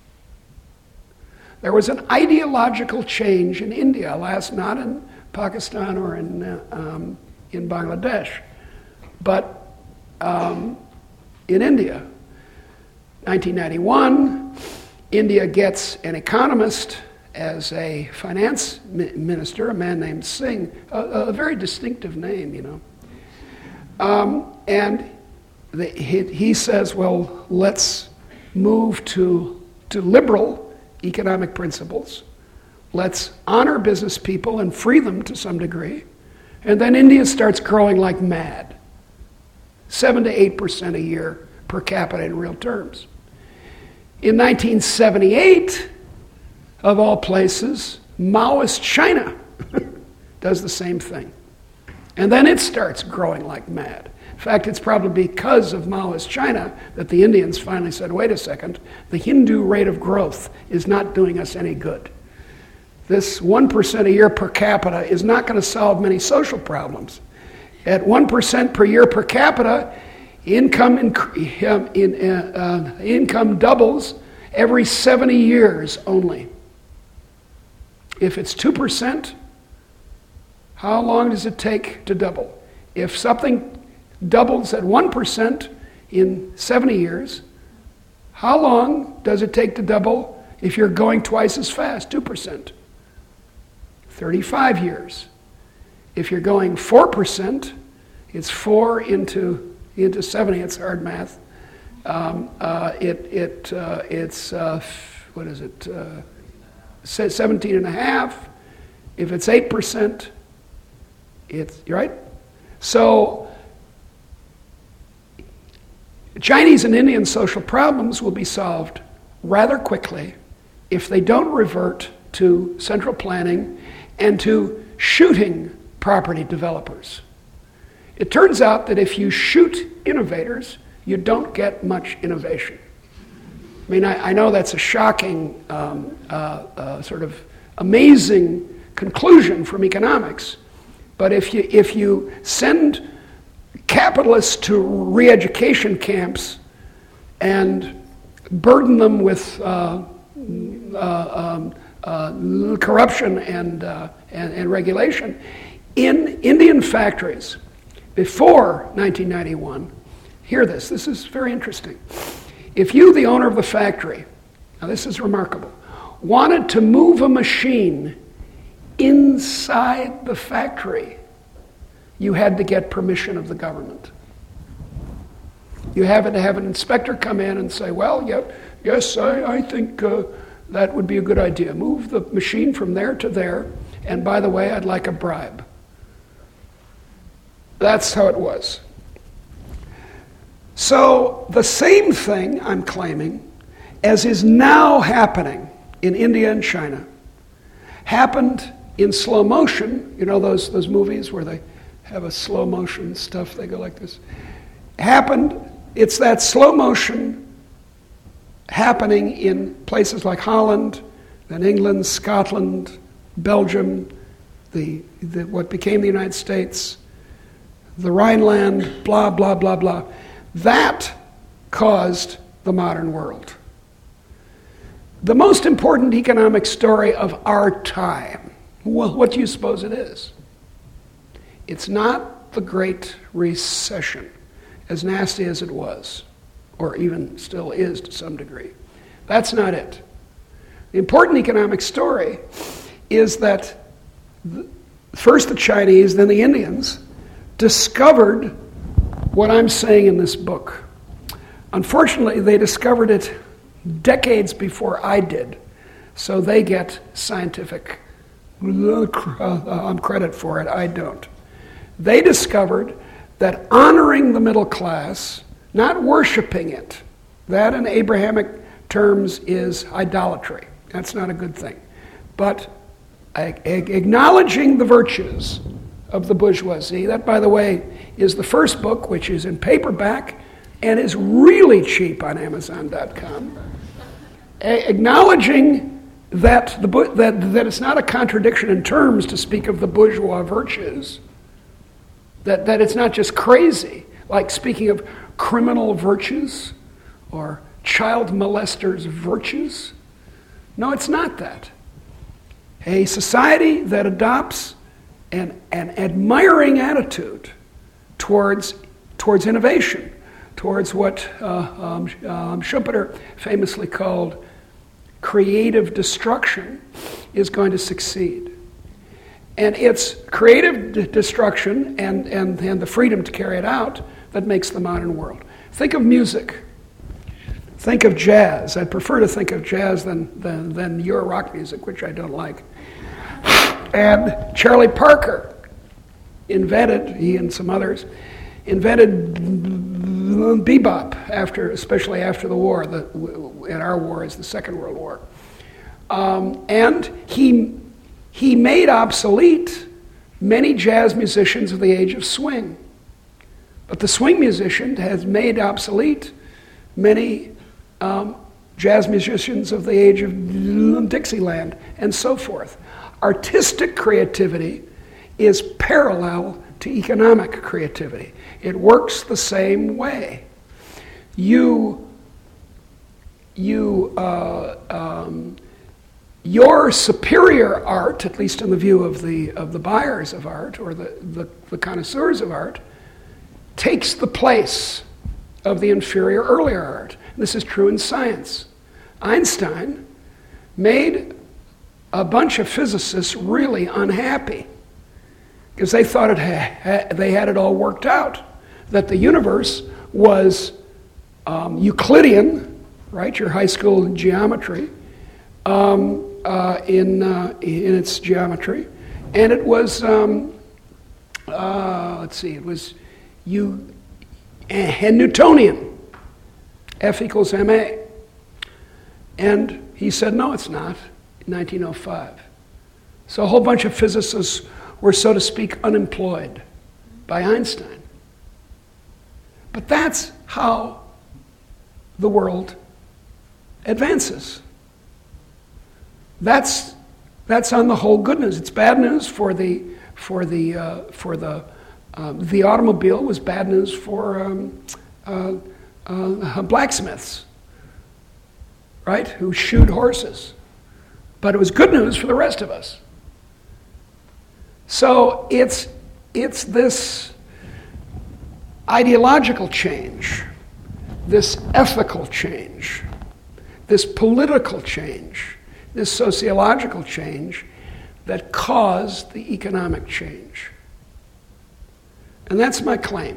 There was an ideological change in India, last not in Pakistan or in, uh, um, in Bangladesh, but um, in India. nineteen ninety-one, India gets an economist as a finance mi- minister, a man named Singh, a, a very distinctive name, you know. Um, and the, he, he says, well, let's move to, to liberal economic principles. Let's honor business people and free them to some degree. And then India starts growing like mad. Seven to eight percent a year per capita in real terms. In nineteen seventy-eight, of all places, Maoist China does the same thing. And then it starts growing like mad. In fact, it's probably because of Maoist China that the Indians finally said, wait a second, the Hindu rate of growth is not doing us any good. This one percent a year per capita is not going to solve many social problems. At one percent per year per capita, income, inc- in, uh, uh, income doubles every seventy years only. If it's two percent, how long does it take to double? If something doubles at one percent in seventy years, how long does it take to double if you're going twice as fast, two percent? thirty-five years. If you're going four percent, it's four into, into seventy, it's hard math. Um, uh, it, it, uh, it's, uh, what is it, uh, seventeen and a half. If it's eight percent, it's, right? So, Chinese and Indian social problems will be solved rather quickly if they don't revert to central planning and to shooting property developers. It turns out that if you shoot innovators, you don't get much innovation. I mean, I, I know that's a shocking, um, uh, uh, sort of amazing conclusion from economics, but if you if you send capitalists to re-education camps and burden them with uh, uh, um, uh, corruption and, uh, and and regulation, in Indian factories before nineteen ninety-one, hear this, this is very interesting. If you, the owner of the factory, now this is remarkable, wanted to move a machine inside the factory, you had to get permission of the government. You had to have an inspector come in and say, well, yeah, yes, I, I think uh, that would be a good idea. Move the machine from there to there, and by the way, I'd like a bribe. That's how it was. So the same thing, I'm claiming, as is now happening in India and China, happened in slow motion. You know those, those movies where they have a slow motion stuff, they go like this? Happened, it's that slow motion happening in places like Holland, then England, Scotland, Belgium, the, the what became the United States, the Rhineland, blah, blah, blah, blah. That caused the modern world. The most important economic story of our time, well, what do you suppose it is? It's not the Great Recession, as nasty as it was, or even still is to some degree. That's not it. The important economic story is that the, first the Chinese, then the Indians, discovered what I'm saying in this book. Unfortunately, they discovered it decades before I did, so they get scientific um, credit for it. I don't. They discovered that honoring the middle class, not worshiping it, that in Abrahamic terms is idolatry. That's not a good thing. But acknowledging the virtues of the bourgeoisie. That, by the way, is the first book, which is in paperback and is really cheap on Amazon dot com. A- acknowledging that, the, that, that it's not a contradiction in terms to speak of the bourgeois virtues, that, that it's not just crazy, like speaking of criminal virtues or child molesters' virtues. No, it's not that. A society that adopts An, an admiring attitude towards, towards innovation, towards what uh, um, um, Schumpeter famously called creative destruction, is going to succeed. And it's creative d- destruction and, and, and the freedom to carry it out that makes the modern world. Think of music. Think of jazz. I'd prefer to think of jazz than, than, than your rock music, which I don't like. And Charlie Parker invented, he and some others, invented bebop, after, especially after the war. The, in our war is the Second World War. Um, and he, he made obsolete many jazz musicians of the age of swing. But the swing musician has made obsolete many um, jazz musicians of the age of Dixieland, and so forth. Artistic creativity is parallel to economic creativity. It works the same way. You, you, uh, um, your superior art, at least in the view of the of the buyers of art or the, the, the connoisseurs of art, takes the place of the inferior earlier art. This is true in science. Einstein made a bunch of physicists really unhappy because they thought it ha- they had it all worked out, that the universe was um, Euclidean, right, your high school geometry, um, uh, in, uh, in its geometry, and it was, um, uh, let's see, it was you and Newtonian, F equals M A. And he said, no, it's not, in nineteen oh five. So a whole bunch of physicists were, so to speak, unemployed by Einstein. But that's how the world advances. That's that's on the whole good news. It's bad news for the for the uh, for the uh, the automobile was bad news for um, uh, uh, blacksmiths, right? Who shoed horses, but it was good news for the rest of us. So it's it's this ideological change, this ethical change, this political change, this sociological change that caused the economic change. And that's my claim,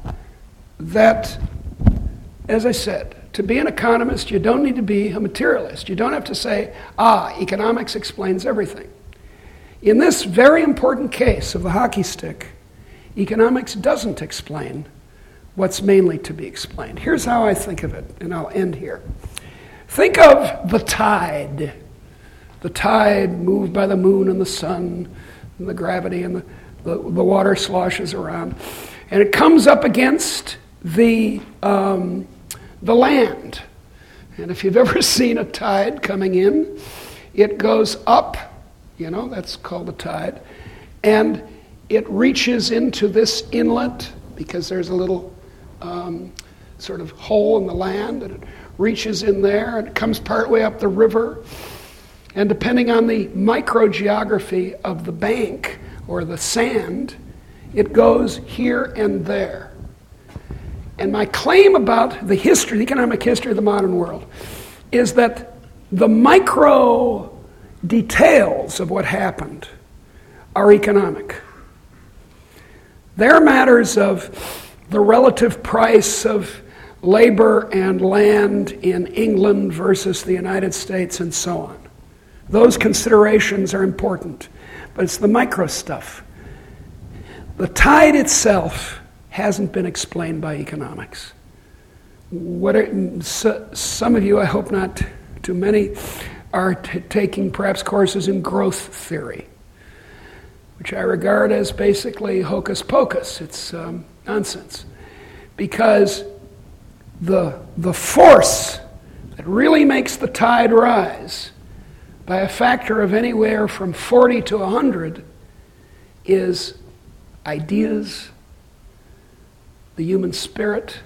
that, as I said, to be an economist, you don't need to be a materialist. You don't have to say, ah, economics explains everything. In this very important case of the hockey stick, economics doesn't explain what's mainly to be explained. Here's how I think of it, and I'll end here. Think of the tide. The tide moved by the moon and the sun, and the gravity, and the, the, the water sloshes around. And it comes up against the, um, the land. And if you've ever seen a tide coming in, it goes up, you know, that's called the tide, and it reaches into this inlet because there's a little um, sort of hole in the land, and it reaches in there, and it comes partway up the river. And depending on the microgeography of the bank or the sand, it goes here and there. And my claim about the history, the economic history of the modern world, is that the micro details of what happened are economic. They're matters of the relative price of labor and land in England versus the United States and so on. Those considerations are important, but it's the micro stuff. The tide itself hasn't been explained by economics. What are, so, some of you, I hope not too many, are t- taking perhaps courses in growth theory, which I regard as basically hocus pocus. It's um, nonsense. Because the, the force that really makes the tide rise by a factor of anywhere from forty to one hundred is ideas, the human spirit,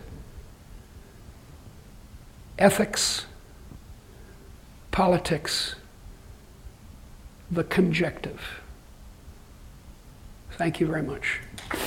ethics, politics, the conjective. Thank you very much.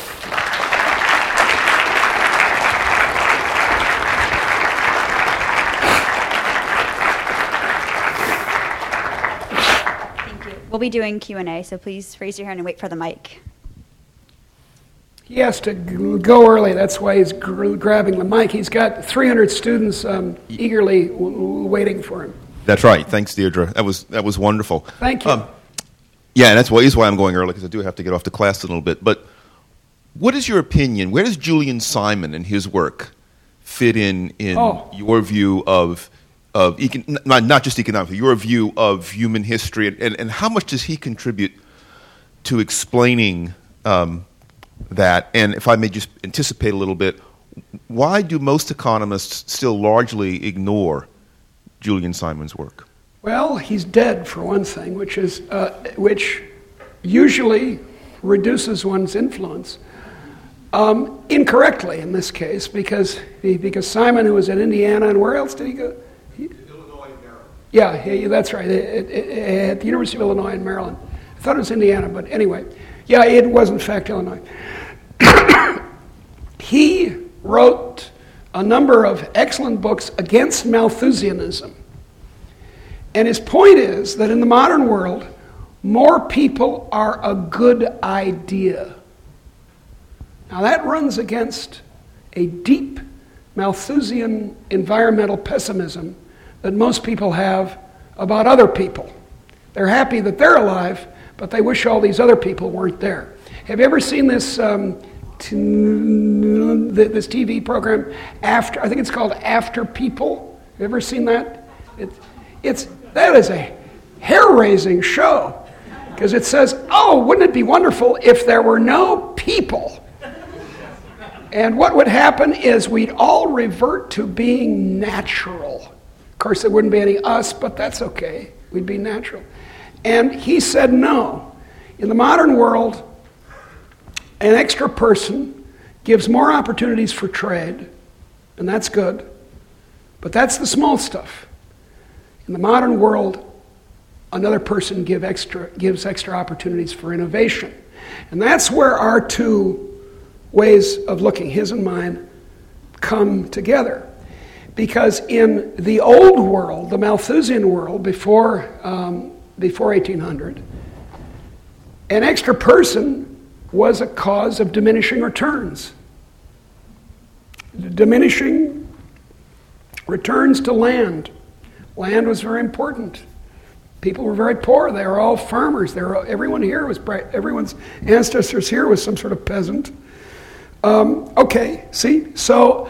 We'll be doing Q and A, so please raise your hand and wait for the mic. He has to g- go early. That's why he's gr- grabbing the mic. He's got three hundred students um, eagerly w- w- waiting for him. That's right. Thanks, Deirdre. That was that was wonderful. Thank you. Um, yeah, and that's why, is why I'm going early, because I do have to get off to class in a little bit. But what is your opinion? Where does Julian Simon and his work fit in in oh. your view of of econ- not, not just economics, your view of human history, and, and, and how much does he contribute to explaining um, that? And if I may just anticipate a little bit, why do most economists still largely ignore Julian Simon's work? Well, he's dead, for one thing, which is uh, which usually reduces one's influence. Um, incorrectly in this case, because he, because Simon, who was at Indiana, and where else did he go? He, Illinois and Maryland. Yeah, he, that's right, at, at, at the University of Illinois in Maryland. I thought it was Indiana, but anyway. Yeah, it was in fact Illinois. He wrote a number of excellent books against Malthusianism. And his point is that in the modern world, more people are a good idea. Now that runs against a deep Malthusian environmental pessimism that most people have about other people. They're happy that they're alive, but they wish all these other people weren't there. Have you ever seen this um, t- this T V program, After? I think it's called After People. Have you ever seen that? It, it's that is a hair-raising show, because it says, "Oh, wouldn't it be wonderful if there were no people?" And what would happen is we'd all revert to being natural. Of course, there wouldn't be any us, but that's okay. We'd be natural. And he said no. In the modern world, an extra person gives more opportunities for trade, and that's good. But that's the small stuff. In the modern world, another person give extra, gives extra opportunities for innovation. And that's where our two ways of looking, his and mine, come together. Because in the old world, the Malthusian world, before, um, before eighteen hundred, an extra person was a cause of diminishing returns. Diminishing returns to land. Land was very important. People were very poor. They were all farmers. They were, everyone here was, everyone's ancestors here was some sort of peasant. Um, okay, see, so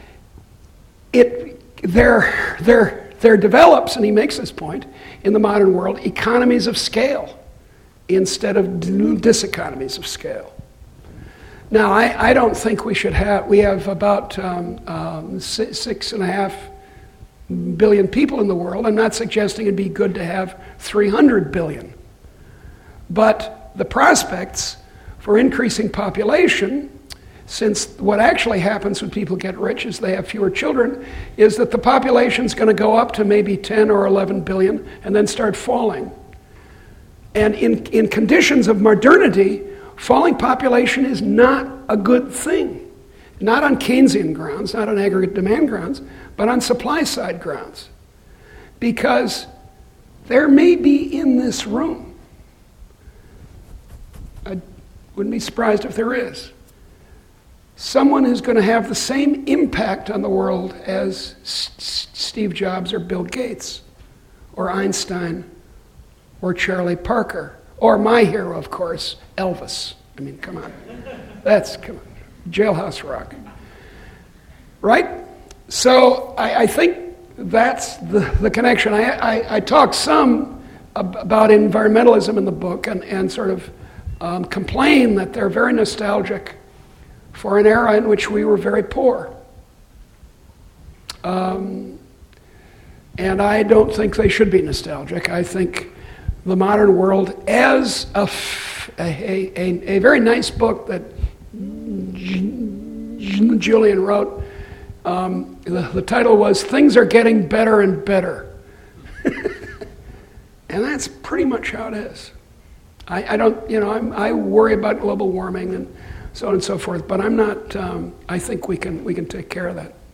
it there there there develops, and he makes this point in the modern world, economies of scale instead of diseconomies of scale. Now, I, I don't think we should have. We have about um, um, six, six and a half billion people in the world. I'm not suggesting it'd be good to have three hundred billion, but the prospects for increasing population, since what actually happens when people get rich is they have fewer children, is that the population's going to go up to maybe ten or eleven billion and then start falling. And in, in conditions of modernity, falling population is not a good thing. Not on Keynesian grounds, not on aggregate demand grounds, but on supply side grounds. Because there may be in this room, I wouldn't be surprised if there is, someone who's going to have the same impact on the world as S- Steve Jobs or Bill Gates or Einstein or Charlie Parker or my hero, of course, Elvis. I mean, come on. That's, come on, Jailhouse Rock. Right? So I, I think that's the, the connection. I, I, I talk some ab- about environmentalism in the book and, and sort of um, complain that they're very nostalgic for an era in which we were very poor. Um, and I don't think they should be nostalgic. I think the modern world, as a, a, a, a very nice book that Julian wrote, um, the, the title was Things Are Getting Better and Better. And that's pretty much how it is. I, I don't, you know, I'm, I worry about global warming and so on and so forth, but I'm not, um, I think we can we can take care of that.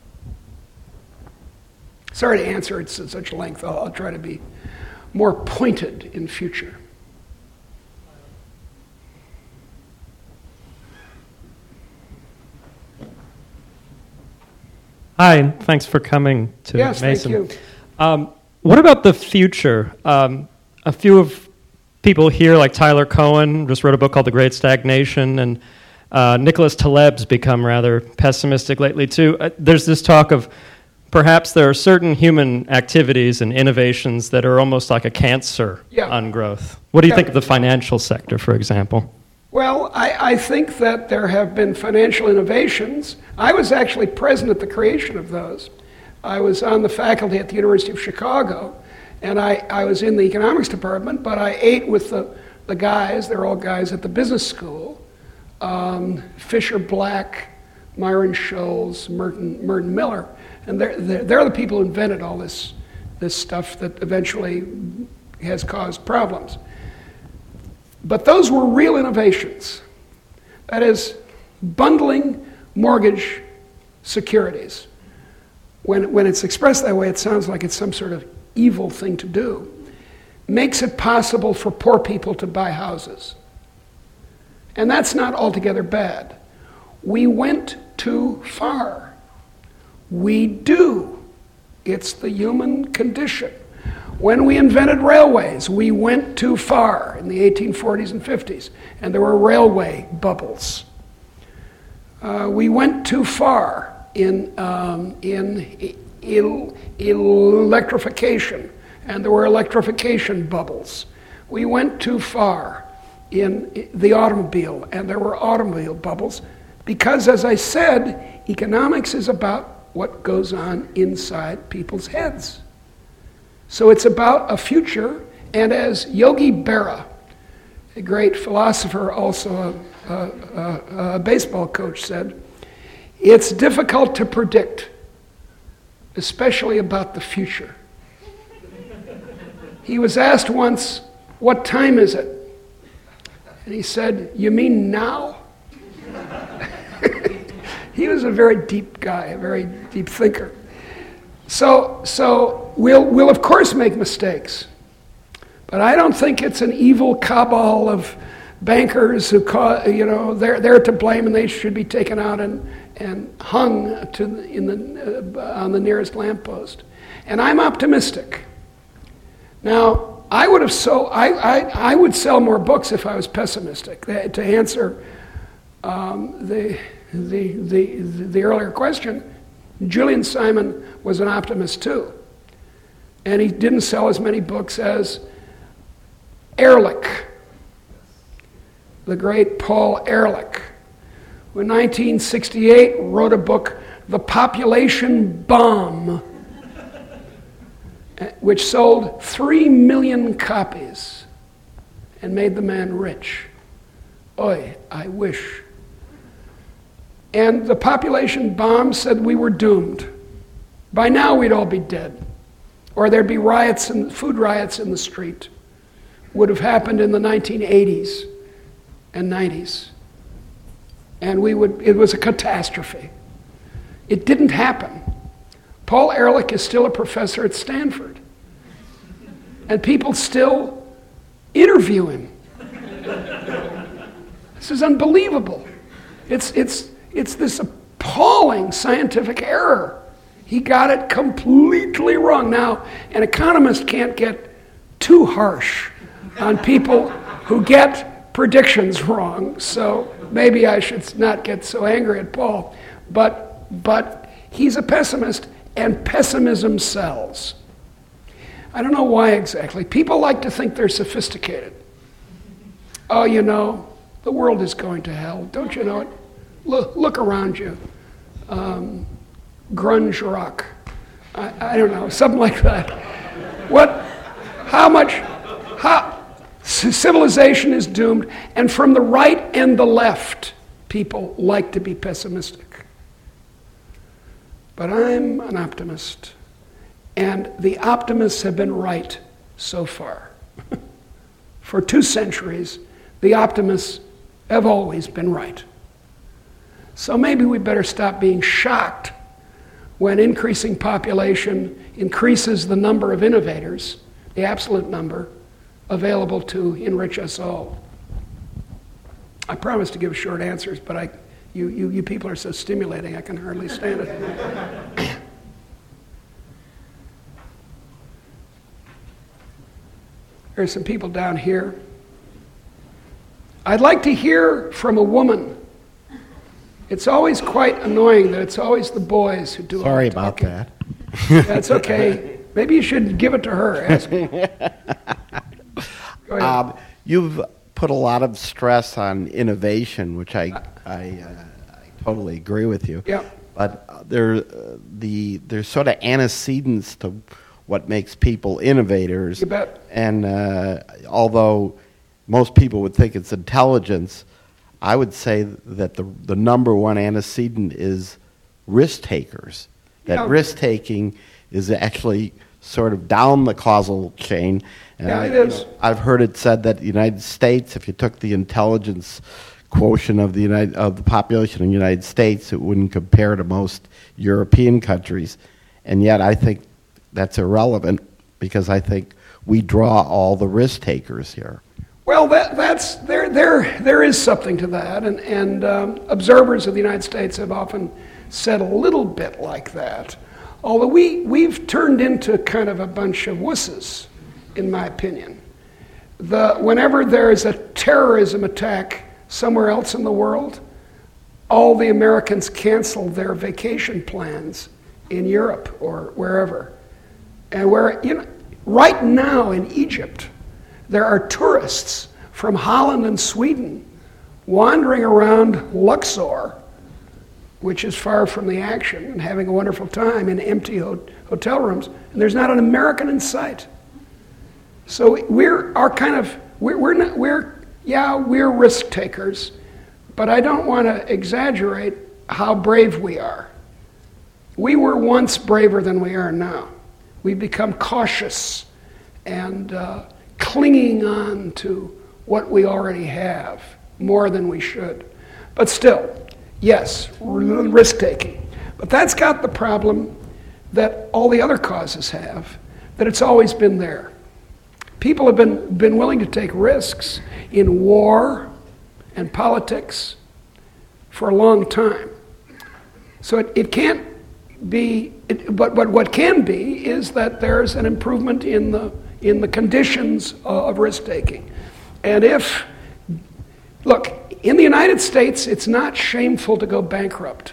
Sorry to answer it at such length. I'll, I'll try to be more pointed in future. Hi, thanks for coming to yes, Mason. Thank you. Um, what about the future? Um, a few of people here, like Tyler Cohen, just wrote a book called The Great Stagnation, and Uh, Nicholas Taleb's become rather pessimistic lately, too. Uh, there's this talk of perhaps there are certain human activities and innovations that are almost like a cancer yeah. on growth. What do you yeah. think of the financial sector, for example? Well, I, I think that there have been financial innovations. I was actually present at the creation of those. I was on the faculty at the University of Chicago, and I, I was in the economics department, but I ate with the, the guys, they're all guys at the business school, Um, Fisher Black, Myron Scholes, Merton, Merton Miller, and they're, they're, they're the people who invented all this, this stuff that eventually has caused problems. But those were real innovations. That is, bundling mortgage securities. When, when it's expressed that way, it sounds like it's some sort of evil thing to do. Makes it possible for poor people to buy houses. And that's not altogether bad. We went too far. We do. It's the human condition. When we invented railways, we went too far in the eighteen forties and fifties, and there were railway bubbles. Uh, we went too far in, um, in il- electrification, and there were electrification bubbles. We went too far in the automobile, and there were automobile bubbles. Because, as I said, economics is about what goes on inside people's heads. So it's about a future, and as Yogi Berra, a great philosopher, also a, a, a, a baseball coach, said, it's difficult to predict, especially about the future. He was asked once, what time is it? And he said, you mean now? He was a very deep guy, a very deep thinker. So, so we'll, we'll of course make mistakes. But I don't think it's an evil cabal of bankers who, call, you know, they're, they're to blame and they should be taken out and, and hung to the, in the, uh, on the nearest lamppost. And I'm optimistic. Now, I would have so I, I, I would sell more books if I was pessimistic. To answer um, the, the, the, the earlier question, Julian Simon was an optimist too. And he didn't sell as many books as Ehrlich, the great Paul Ehrlich, who in nineteen sixty-eight wrote a book, The Population Bomb, which sold three million copies and made the man rich. Oy, I wish. And the population bomb said we were doomed. By now we'd all be dead. Or there'd be riots and food riots in the street. Would have happened in the nineteen eighties and nineties. And we would, it was a catastrophe. It didn't happen. Paul Ehrlich is still a professor at Stanford. And people still interview him. This is unbelievable. It's, it's, it's this appalling scientific error. He got it completely wrong. Now, an economist can't get too harsh on people who get predictions wrong, so maybe I should not get so angry at Paul. But, but he's a pessimist, and pessimism sells. I don't know why exactly. People like to think they're sophisticated. Oh, you know, the world is going to hell. Don't you know it? Look, look around you. Um, grunge rock. I, I don't know, something like that. What? How much? How? Civilization is doomed. And from the right and the left, people like to be pessimistic. But I'm an optimist. And the optimists have been right so far. For two centuries, the optimists have always been right. So maybe we better stop being shocked when increasing population increases the number of innovators, the absolute number, available to enrich us all. I promise to give short answers, but I, you, you, you people are so stimulating, I can hardly stand it. There's some people down here. I'd like to hear from a woman. It's always quite annoying that it's always the boys who do all the Sorry talking. about that. That's okay. Maybe you should give it to her. Ask her. Go ahead. Um, you've put a lot of stress on innovation, which I I, uh, I totally agree with you. Yeah. But uh, there, uh, the there's sort of antecedents to what makes people innovators. You bet. And uh, although most people would think it's intelligence, I would say that the the number one antecedent is risk takers. That Yeah. risk taking is actually sort of down the causal chain. And Yeah, I, it you is. know, I've heard it said that the United States, if you took the intelligence quotient of the United, of the population of the United States, it wouldn't compare to most European countries. And yet I think that's irrelevant because I think we draw all the risk takers here. Well, that, that's there. There, there is something to that, and and um, observers of the United States have often said a little bit like that. Although we we've turned into kind of a bunch of wusses, in my opinion. The whenever there is a terrorism attack somewhere else in the world, all the Americans cancel their vacation plans in Europe or wherever, and where you know, right now in Egypt. There are tourists from Holland and Sweden wandering around Luxor which is far from the action and having a wonderful time in empty ho- hotel rooms, and there's not an American in sight. So we're our kind of we're we're not we're yeah we're risk takers, but I don't want to exaggerate how brave we are. We were once braver than we are now. We've become cautious and uh, clinging on to what we already have more than we should. But still, yes, risk-taking. But that's got the problem that all the other causes have, that it's always been there. People have been, been willing to take risks in war and politics for a long time. So it, it can't be, it, but, but what can be is that there's an improvement in the, in the conditions of risk-taking. And if, look, in the United States, it's not shameful to go bankrupt.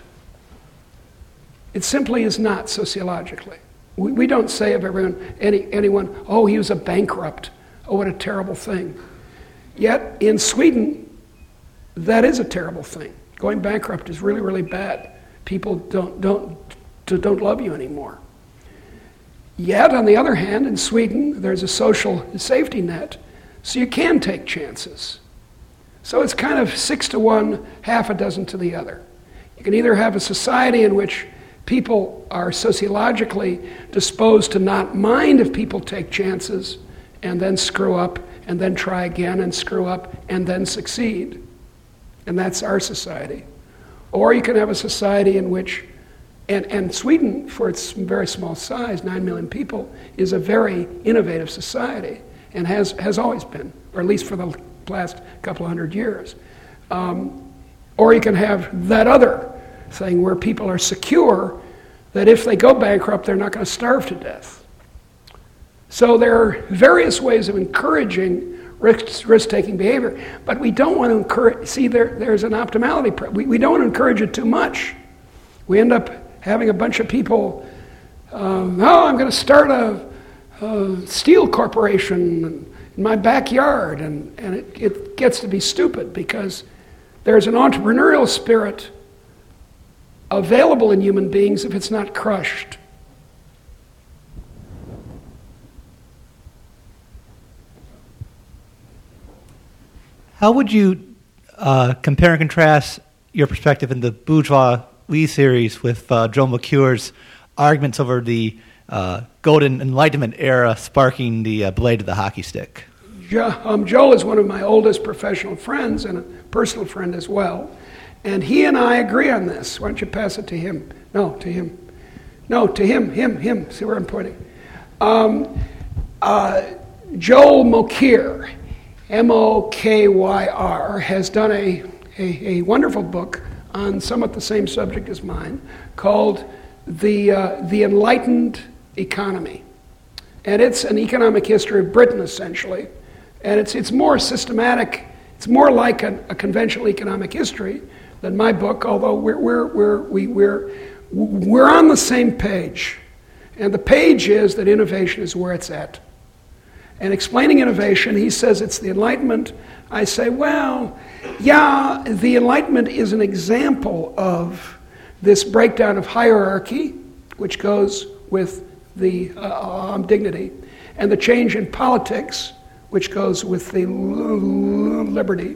It simply is not sociologically. We, we don't say of everyone, any, anyone, oh, he was a bankrupt. Oh, what a terrible thing. Yet in Sweden, that is a terrible thing. Going bankrupt is really, really bad. People don't, don't, don't love you anymore. Yet, on the other hand, in Sweden, there's a social safety net, so you can take chances. So it's kind of six to one, half a dozen to the other. You can either have a society in which people are sociologically disposed to not mind if people take chances and then screw up and then try again and screw up and then succeed. And that's our society. Or you can have a society in which, and, and Sweden, for its very small size, nine million people, is a very innovative society and has, has always been, or at least for the last couple of hundred years. Um, or you can have that other thing where people are secure that if they go bankrupt, they're not going to starve to death. So there are various ways of encouraging risk, risk-taking behavior, but we don't want to encourage, see, there, there's an optimality. Pre- we, we don't want to encourage it too much. We end up having a bunch of people, um, oh, I'm going to start a, a steel corporation in my backyard, and, and it, it gets to be stupid because there's an entrepreneurial spirit available in human beings if it's not crushed. How would you uh, compare and contrast your perspective in the Bourgeois Lee series with uh, Joel McCure's arguments over the uh, Golden Enlightenment era sparking the uh, blade of the hockey stick? Jo- um, Joel is one of my oldest professional friends and a personal friend as well. And he and I agree on this. Why don't you pass it to him? No, to him. No, to him, him, him. See where I'm pointing? Um, uh, Joel Mokyr, M O K Y R, has done a, a, a wonderful book on somewhat the same subject as mine called The, uh, the Enlightened Economy. And it's an economic history of Britain, essentially. And it's, it's more systematic. It's more like a, a conventional economic history than my book, although we're, we're, we're, we, we're, we're on the same page. And the page is that innovation is where it's at. And explaining innovation, he says it's the Enlightenment. I say, well, yeah, the Enlightenment is an example of this breakdown of hierarchy, which goes with the uh, um, dignity, and the change in politics, which goes with the liberty.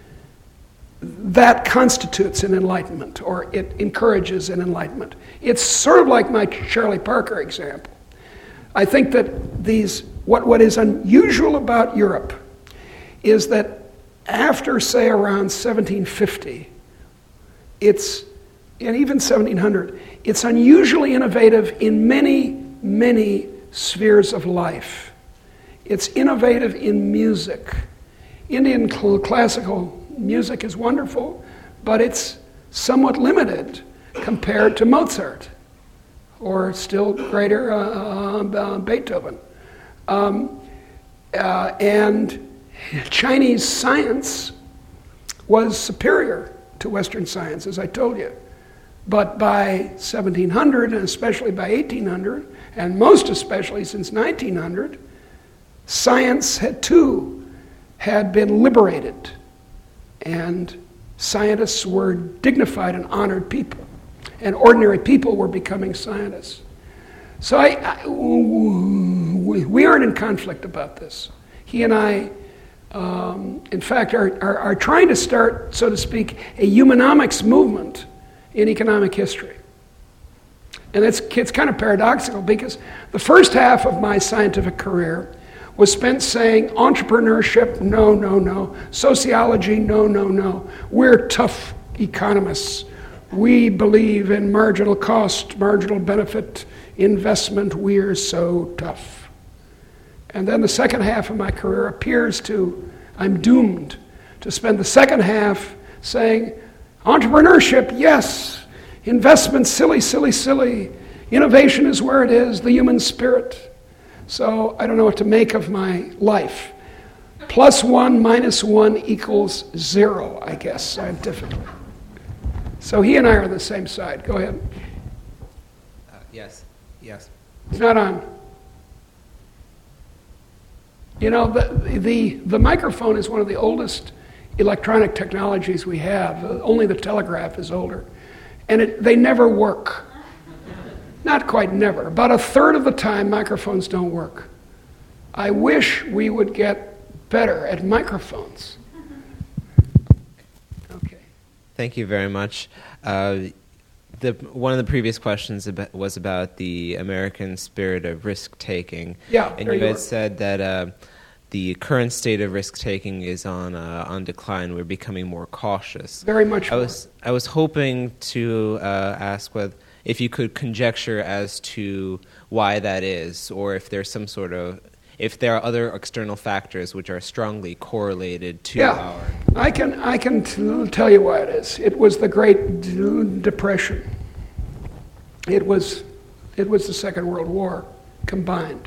That constitutes an enlightenment, or it encourages an enlightenment. It's sort of like my Charlie Parker example. I think that these, what, what is unusual about Europe is that after, say, around seventeen fifty, it's, and even seventeen hundred, it's unusually innovative in many, many spheres of life. It's innovative in music. Indian cl- classical music is wonderful, but it's somewhat limited compared to Mozart, or still greater, uh, uh, Beethoven. Um, uh, and Chinese science was superior to Western science, as I told you. But by seventeen hundred, and especially by eighteen hundred, and most especially since nineteen hundred, science had too had been liberated, and scientists were dignified and honored people. and ordinary people were becoming scientists. So I, I, we aren't in conflict about this. He and I, um, in fact, are, are, are trying to start, so to speak, a humanomics movement in economic history. And it's, it's kind of paradoxical because the first half of my scientific career was spent saying entrepreneurship, no, no, no. Sociology, no, no, no. We're tough economists. We believe in marginal cost, marginal benefit, investment. We're so tough. And then the second half of my career appears to, I'm doomed to spend the second half saying, entrepreneurship, yes. Investment, silly, silly, silly. Innovation is where it is, the human spirit. So I don't know what to make of my life. Plus one minus one equals zero, I guess, scientifically. So he and I are on the same side. Go ahead. Uh, yes, yes. It's not on. You know, the, the, the microphone is one of the oldest electronic technologies we have. Uh, only the telegraph is older. And it, they never work. Not quite never. About a third of the time, microphones don't work. I wish we would get better at microphones. Okay. Thank you very much. Uh, the, one of the previous questions about, was about the American spirit of risk-taking. Yeah, and there you you had are. said that uh, the current state of risk-taking is on uh, on decline. We're becoming more cautious. Very much I more. was I was hoping to uh, ask whether if you could conjecture as to why that is, or if there's some sort of if there are other external factors which are strongly correlated to Yeah, our. I can I can t- tell you why it is. It was the Great D- Depression. It was it was the Second World War combined.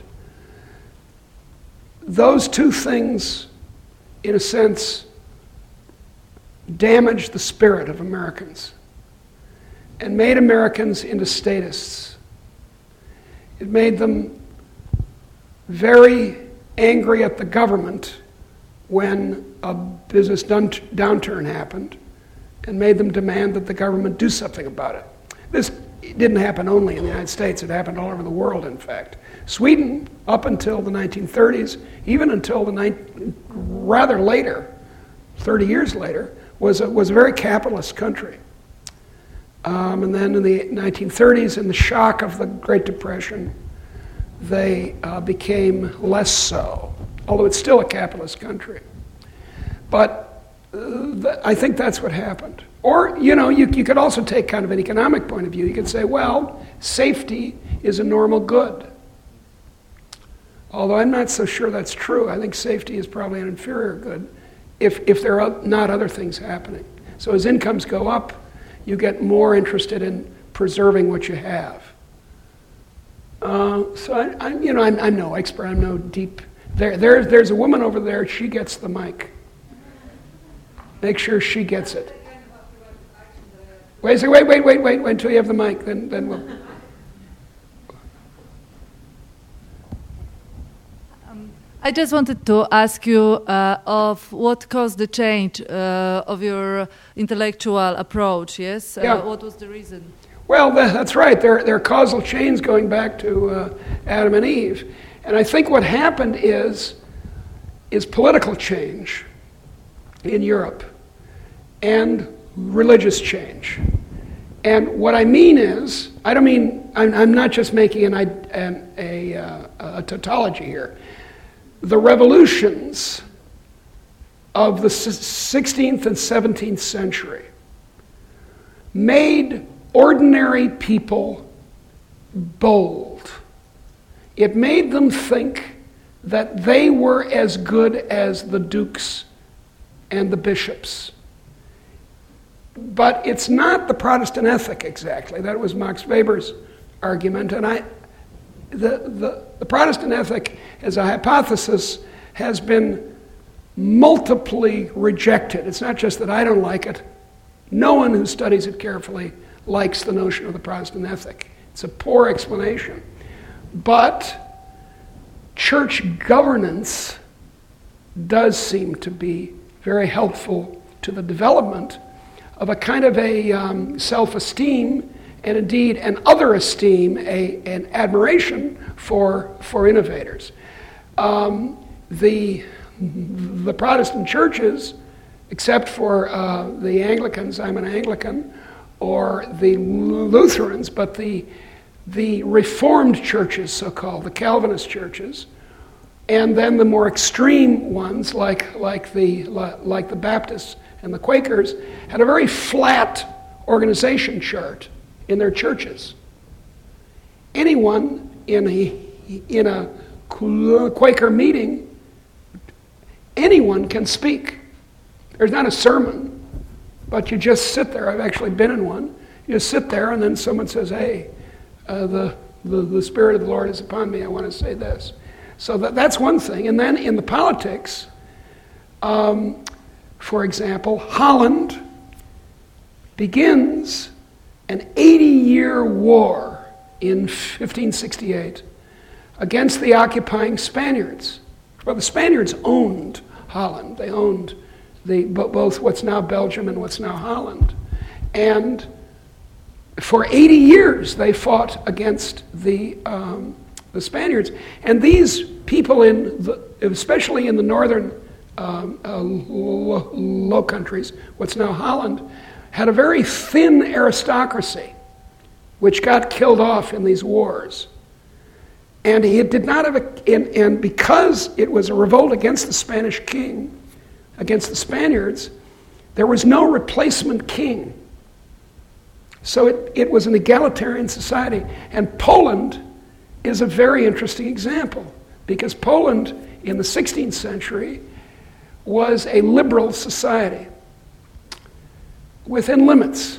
Those two things, in a sense, damaged the spirit of Americans and made Americans into statists. It made them very angry at the government when a business dun- downturn happened and made them demand that the government do something about it. This didn't happen only in the United States, it happened all over the world, in fact. Sweden, up until the nineteen thirties, even until the ni- rather later, thirty years later, was a, was a very capitalist country. Um, and then in the nineteen thirties, in the shock of the Great Depression, they uh, became less so, although it's still a capitalist country. But uh, th- I think that's what happened. Or, you know, you, you could also take kind of an economic point of view. You could say, well, safety is a normal good. Although I'm not so sure that's true. I think safety is probably an inferior good if, if there are not other things happening. So as incomes go up, you get more interested in preserving what you have. Uh, so I, I, you know, I'm, I'm no expert. I'm no deep. There, there, there's a woman over there. She gets the mic. Make sure she gets it. Wait a second. Wait, wait, wait, wait, wait until you have the mic. Then, then we'll. I just wanted to ask you uh, of what caused the change uh, of your intellectual approach, yes? Uh, Yeah. What was the reason? Well, tha- that's right. There, there are causal chains going back to uh, Adam and Eve. And I think what happened is, is political change in Europe and religious change. And what I mean is, I don't mean, I'm, I'm not just making an, an, a, uh, a tautology here. The revolutions of the sixteenth and seventeenth century made ordinary people bold. It made them think that they were as good as the dukes and the bishops. But it's not the Protestant ethic exactly. That was Max Weber's argument. And I, the, the, the Protestant ethic as a hypothesis has been multiply rejected. It's not just that I don't like it. No one who studies it carefully likes the notion of the Protestant ethic. It's a poor explanation. But church governance does seem to be very helpful to the development of a kind of a um, self-esteem and indeed an other esteem, a, an admiration for, for innovators. Um, the, the Protestant churches, except for uh, the Anglicans, I'm an Anglican, or the Lutherans, but the, the Reformed churches, so-called, the Calvinist churches, and then the more extreme ones, like, like, the, like the Baptists and the Quakers, had a very flat organization chart in their churches. Anyone in a, in a Quaker meeting, anyone can speak. There's not a sermon, but you just sit there. I've actually been in one. You just sit there, and then someone says, hey, uh, the, the, the Spirit of the Lord is upon me. I want to say this. So that, that's one thing. And then in the politics, um, for example, Holland begins an eighty-year war in fifteen sixty-eight against the occupying Spaniards. Well, the Spaniards owned Holland. They owned the, both what's now Belgium and what's now Holland. And for eighty years, they fought against the, um, the Spaniards. And these people, in the, especially in the northern um, uh, low, low countries, what's now Holland, had a very thin aristocracy, which got killed off in these wars. And he did not have a, and, and because it was a revolt against the Spanish king, against the Spaniards, there was no replacement king. So it, it was an egalitarian society. And Poland is a very interesting example, because Poland in the sixteenth century was a liberal society within limits.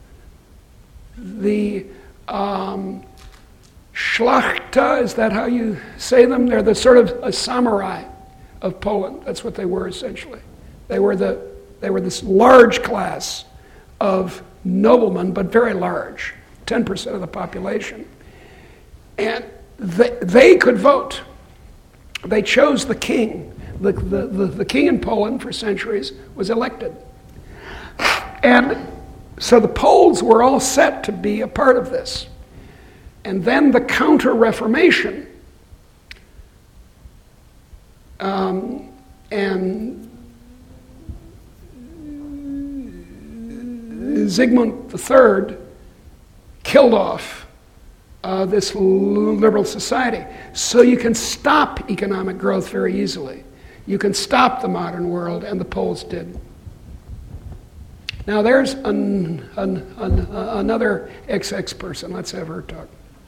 The um, Szlachta, is that how you say them? They're the sort of a samurai of Poland. That's what they were essentially. They were the they were this large class of noblemen, but very large, ten percent of the population. And they, they could vote. They chose the king. The, the, the, the king in Poland for centuries was elected. And so the Poles were all set to be a part of this. And then the Counter-Reformation, um, and Zygmunt the Third killed off uh, this liberal society. So you can stop economic growth very easily. You can stop the modern world, and the Poles did. Now there's an, an, an, uh, another X X person. Let's have her talk.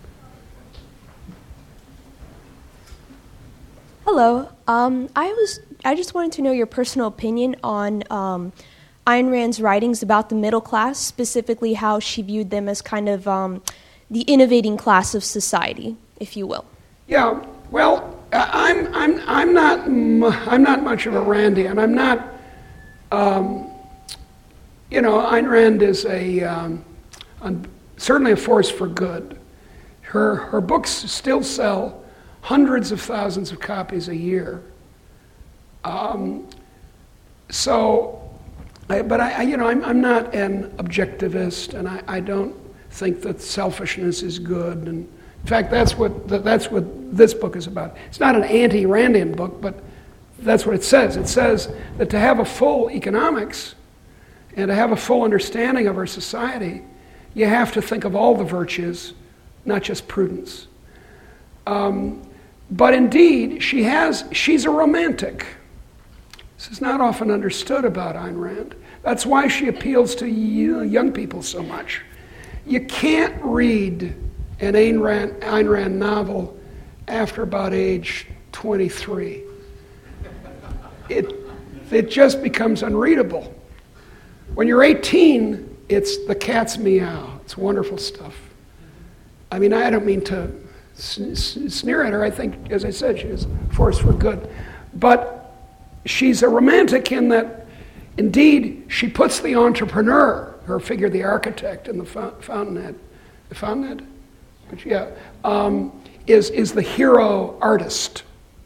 Hello. Um, I was. I just wanted to know your personal opinion on um, Ayn Rand's writings about the middle class, specifically how she viewed them as kind of um, the innovating class of society, if you will. Yeah. Well, I'm. I'm. I'm not. I'm not much of a Randian. I'm not. Um, you know, Ayn Rand is a um, un, certainly a force for good. Her her books still sell hundreds of thousands of copies a year. Um, so, I, but I, I, you know, I'm, I'm not an objectivist, and I, I don't think that selfishness is good. And in fact, that's what that's what this book is about. It's not an anti-Randian book, but that's what it says. It says that to have a full economics and to have a full understanding of our society, you have to think of all the virtues, not just prudence. Um, But indeed, she has, she's a romantic. This is not often understood about Ayn Rand. That's why she appeals to young people so much. You can't read an Ayn Rand, Ayn Rand novel after about age twenty-three. It, it just becomes unreadable. When you're eighteen, it's the cat's meow. It's wonderful stuff. I mean, I don't mean to sneer at her. I think, as I said, she is a force for good. But she's a romantic in that, indeed, she puts the entrepreneur, her figure, the architect, in the Fountainhead. The Fountainhead? Which, yeah, um, is, is the hero artist.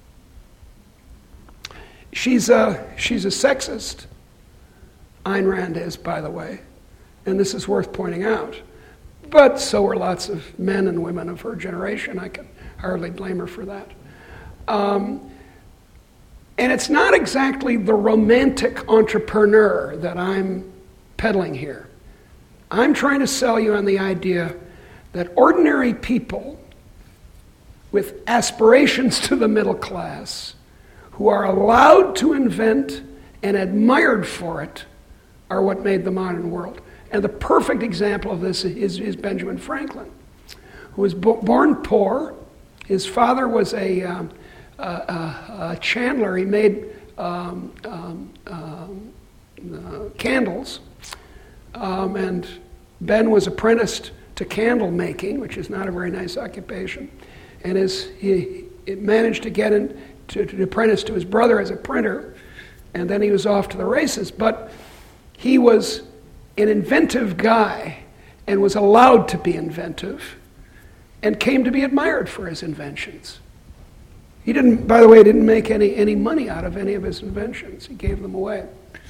She's a, she's a sexist. Ayn Rand is, by the way, and this is worth pointing out. but so were lots of men and women of her generation. I can hardly blame her for that. Um, and it's not exactly the romantic entrepreneur that I'm peddling here. I'm trying to sell you on the idea that ordinary people with aspirations to the middle class, who are allowed to invent and admired for it, are what made the modern world. And the perfect example of this is, is Benjamin Franklin, who was bo- born poor. His father was a, um, a, a, a chandler. He made um, um, um, uh, candles. Um, and Ben was apprenticed to candle making, which is not a very nice occupation. And as he, he managed to get in to, to apprentice to his brother as a printer, and then he was off to the races. But he was an inventive guy and was allowed to be inventive and came to be admired for his inventions. He didn't, by the way, didn't make any, any money out of any of his inventions. He gave them away.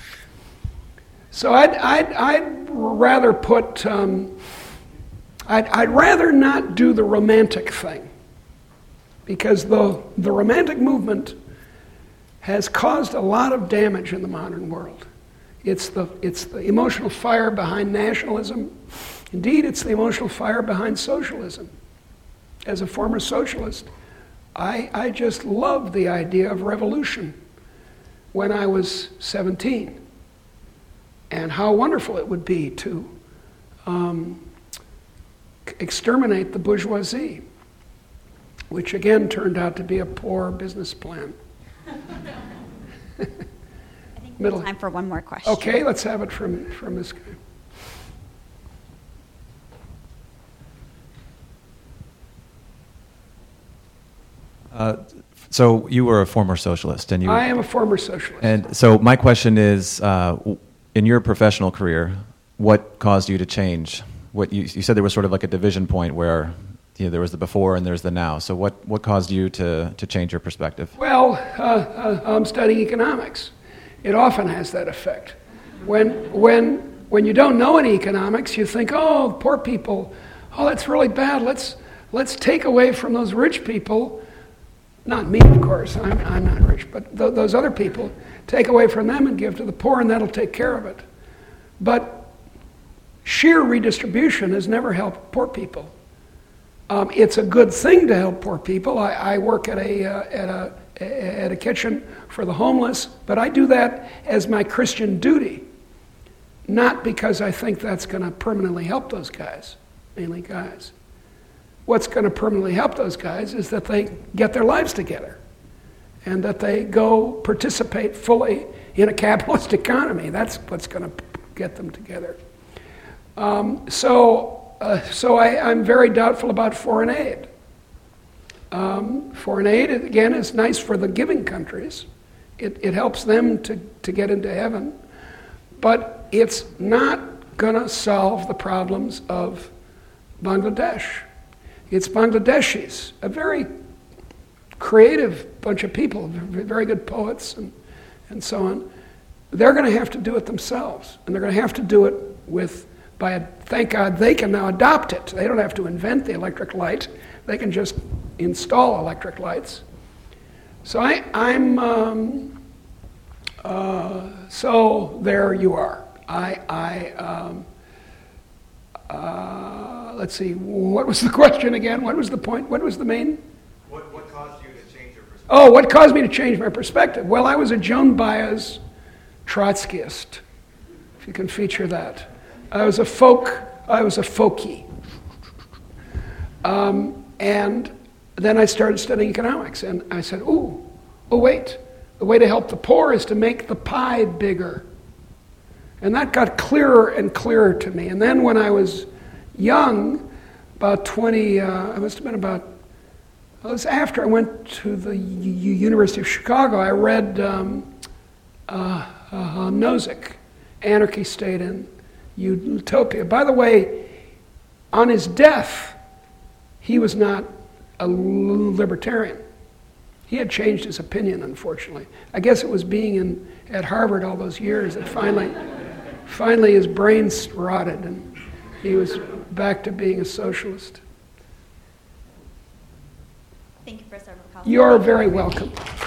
So I'd, I'd, I'd rather put, um, I'd, I'd rather not do the romantic thing, because the, the romantic movement has caused a lot of damage in the modern world. It's the, it's the emotional fire behind nationalism. Indeed, it's the emotional fire behind socialism. As a former socialist, I, I just loved the idea of revolution when I was seventeen. And how wonderful it would be to um, exterminate the bourgeoisie, which again turned out to be a poor business plan. I think we have time for one more question. Okay, let's have it from, from this guy. Uh, so you were a former socialist, and you. I am a former socialist. And so my question is, uh, in your professional career, what caused you to change? What you, you said there was sort of like a division point where, you know, there was the before and there's the now. So what, what caused you to, to change your perspective? Well, uh, uh, I'm studying economics. It often has that effect. When, when, when you don't know any economics, you think, oh, poor people, oh, that's really bad. Let's, let's take away from those rich people. Not me, of course. I'm, I'm not rich, but th- those other people, take away from them and give to the poor, and that'll take care of it. But sheer redistribution has never helped poor people. Um, it's a good thing to help poor people. I, I work at a, uh, at, a, at a kitchen for the homeless, but I do that as my Christian duty, not because I think that's going to permanently help those guys, mainly guys. What's going to permanently help those guys is that they get their lives together and that they go participate fully in a capitalist economy. That's what's going to get them together. Um, so uh, so I, I'm very doubtful about foreign aid. Um, foreign aid, again, is nice for the giving countries. It, it helps them to, to get into heaven. But it's not going to solve the problems of Bangladesh. It's Bangladeshis, a very creative bunch of people, very good poets and, and so on. They're going to have to do it themselves, and they're going to have to do it with, by a, thank God they can now adopt it. They don't have to invent the electric light. They can just install electric lights. So I, I'm, um, uh, so there you are. I, I um, uh, let's see, what was the question again? What was the point? What was the main? What, what caused you to change your perspective? Oh, what caused me to change my perspective? Well, I was a Joan Baez Trotskyist, if you can feature that. I was a folk, I was a folkie. Um, and then I started studying economics, and I said, ooh, oh wait, the way to help the poor is to make the pie bigger. And that got clearer and clearer to me. And then when I was young, about twenty, uh, I must have been about, it was after I went to the U- University of Chicago, I read um, uh, uh, Nozick, Anarchy, State, and Utopia. By the way, on his death, he was not a libertarian. He had changed his opinion, unfortunately. I guess it was being in at Harvard all those years that finally, finally his brains rotted, and he was back to being a socialist. Thank you for serving the call. You're very welcome.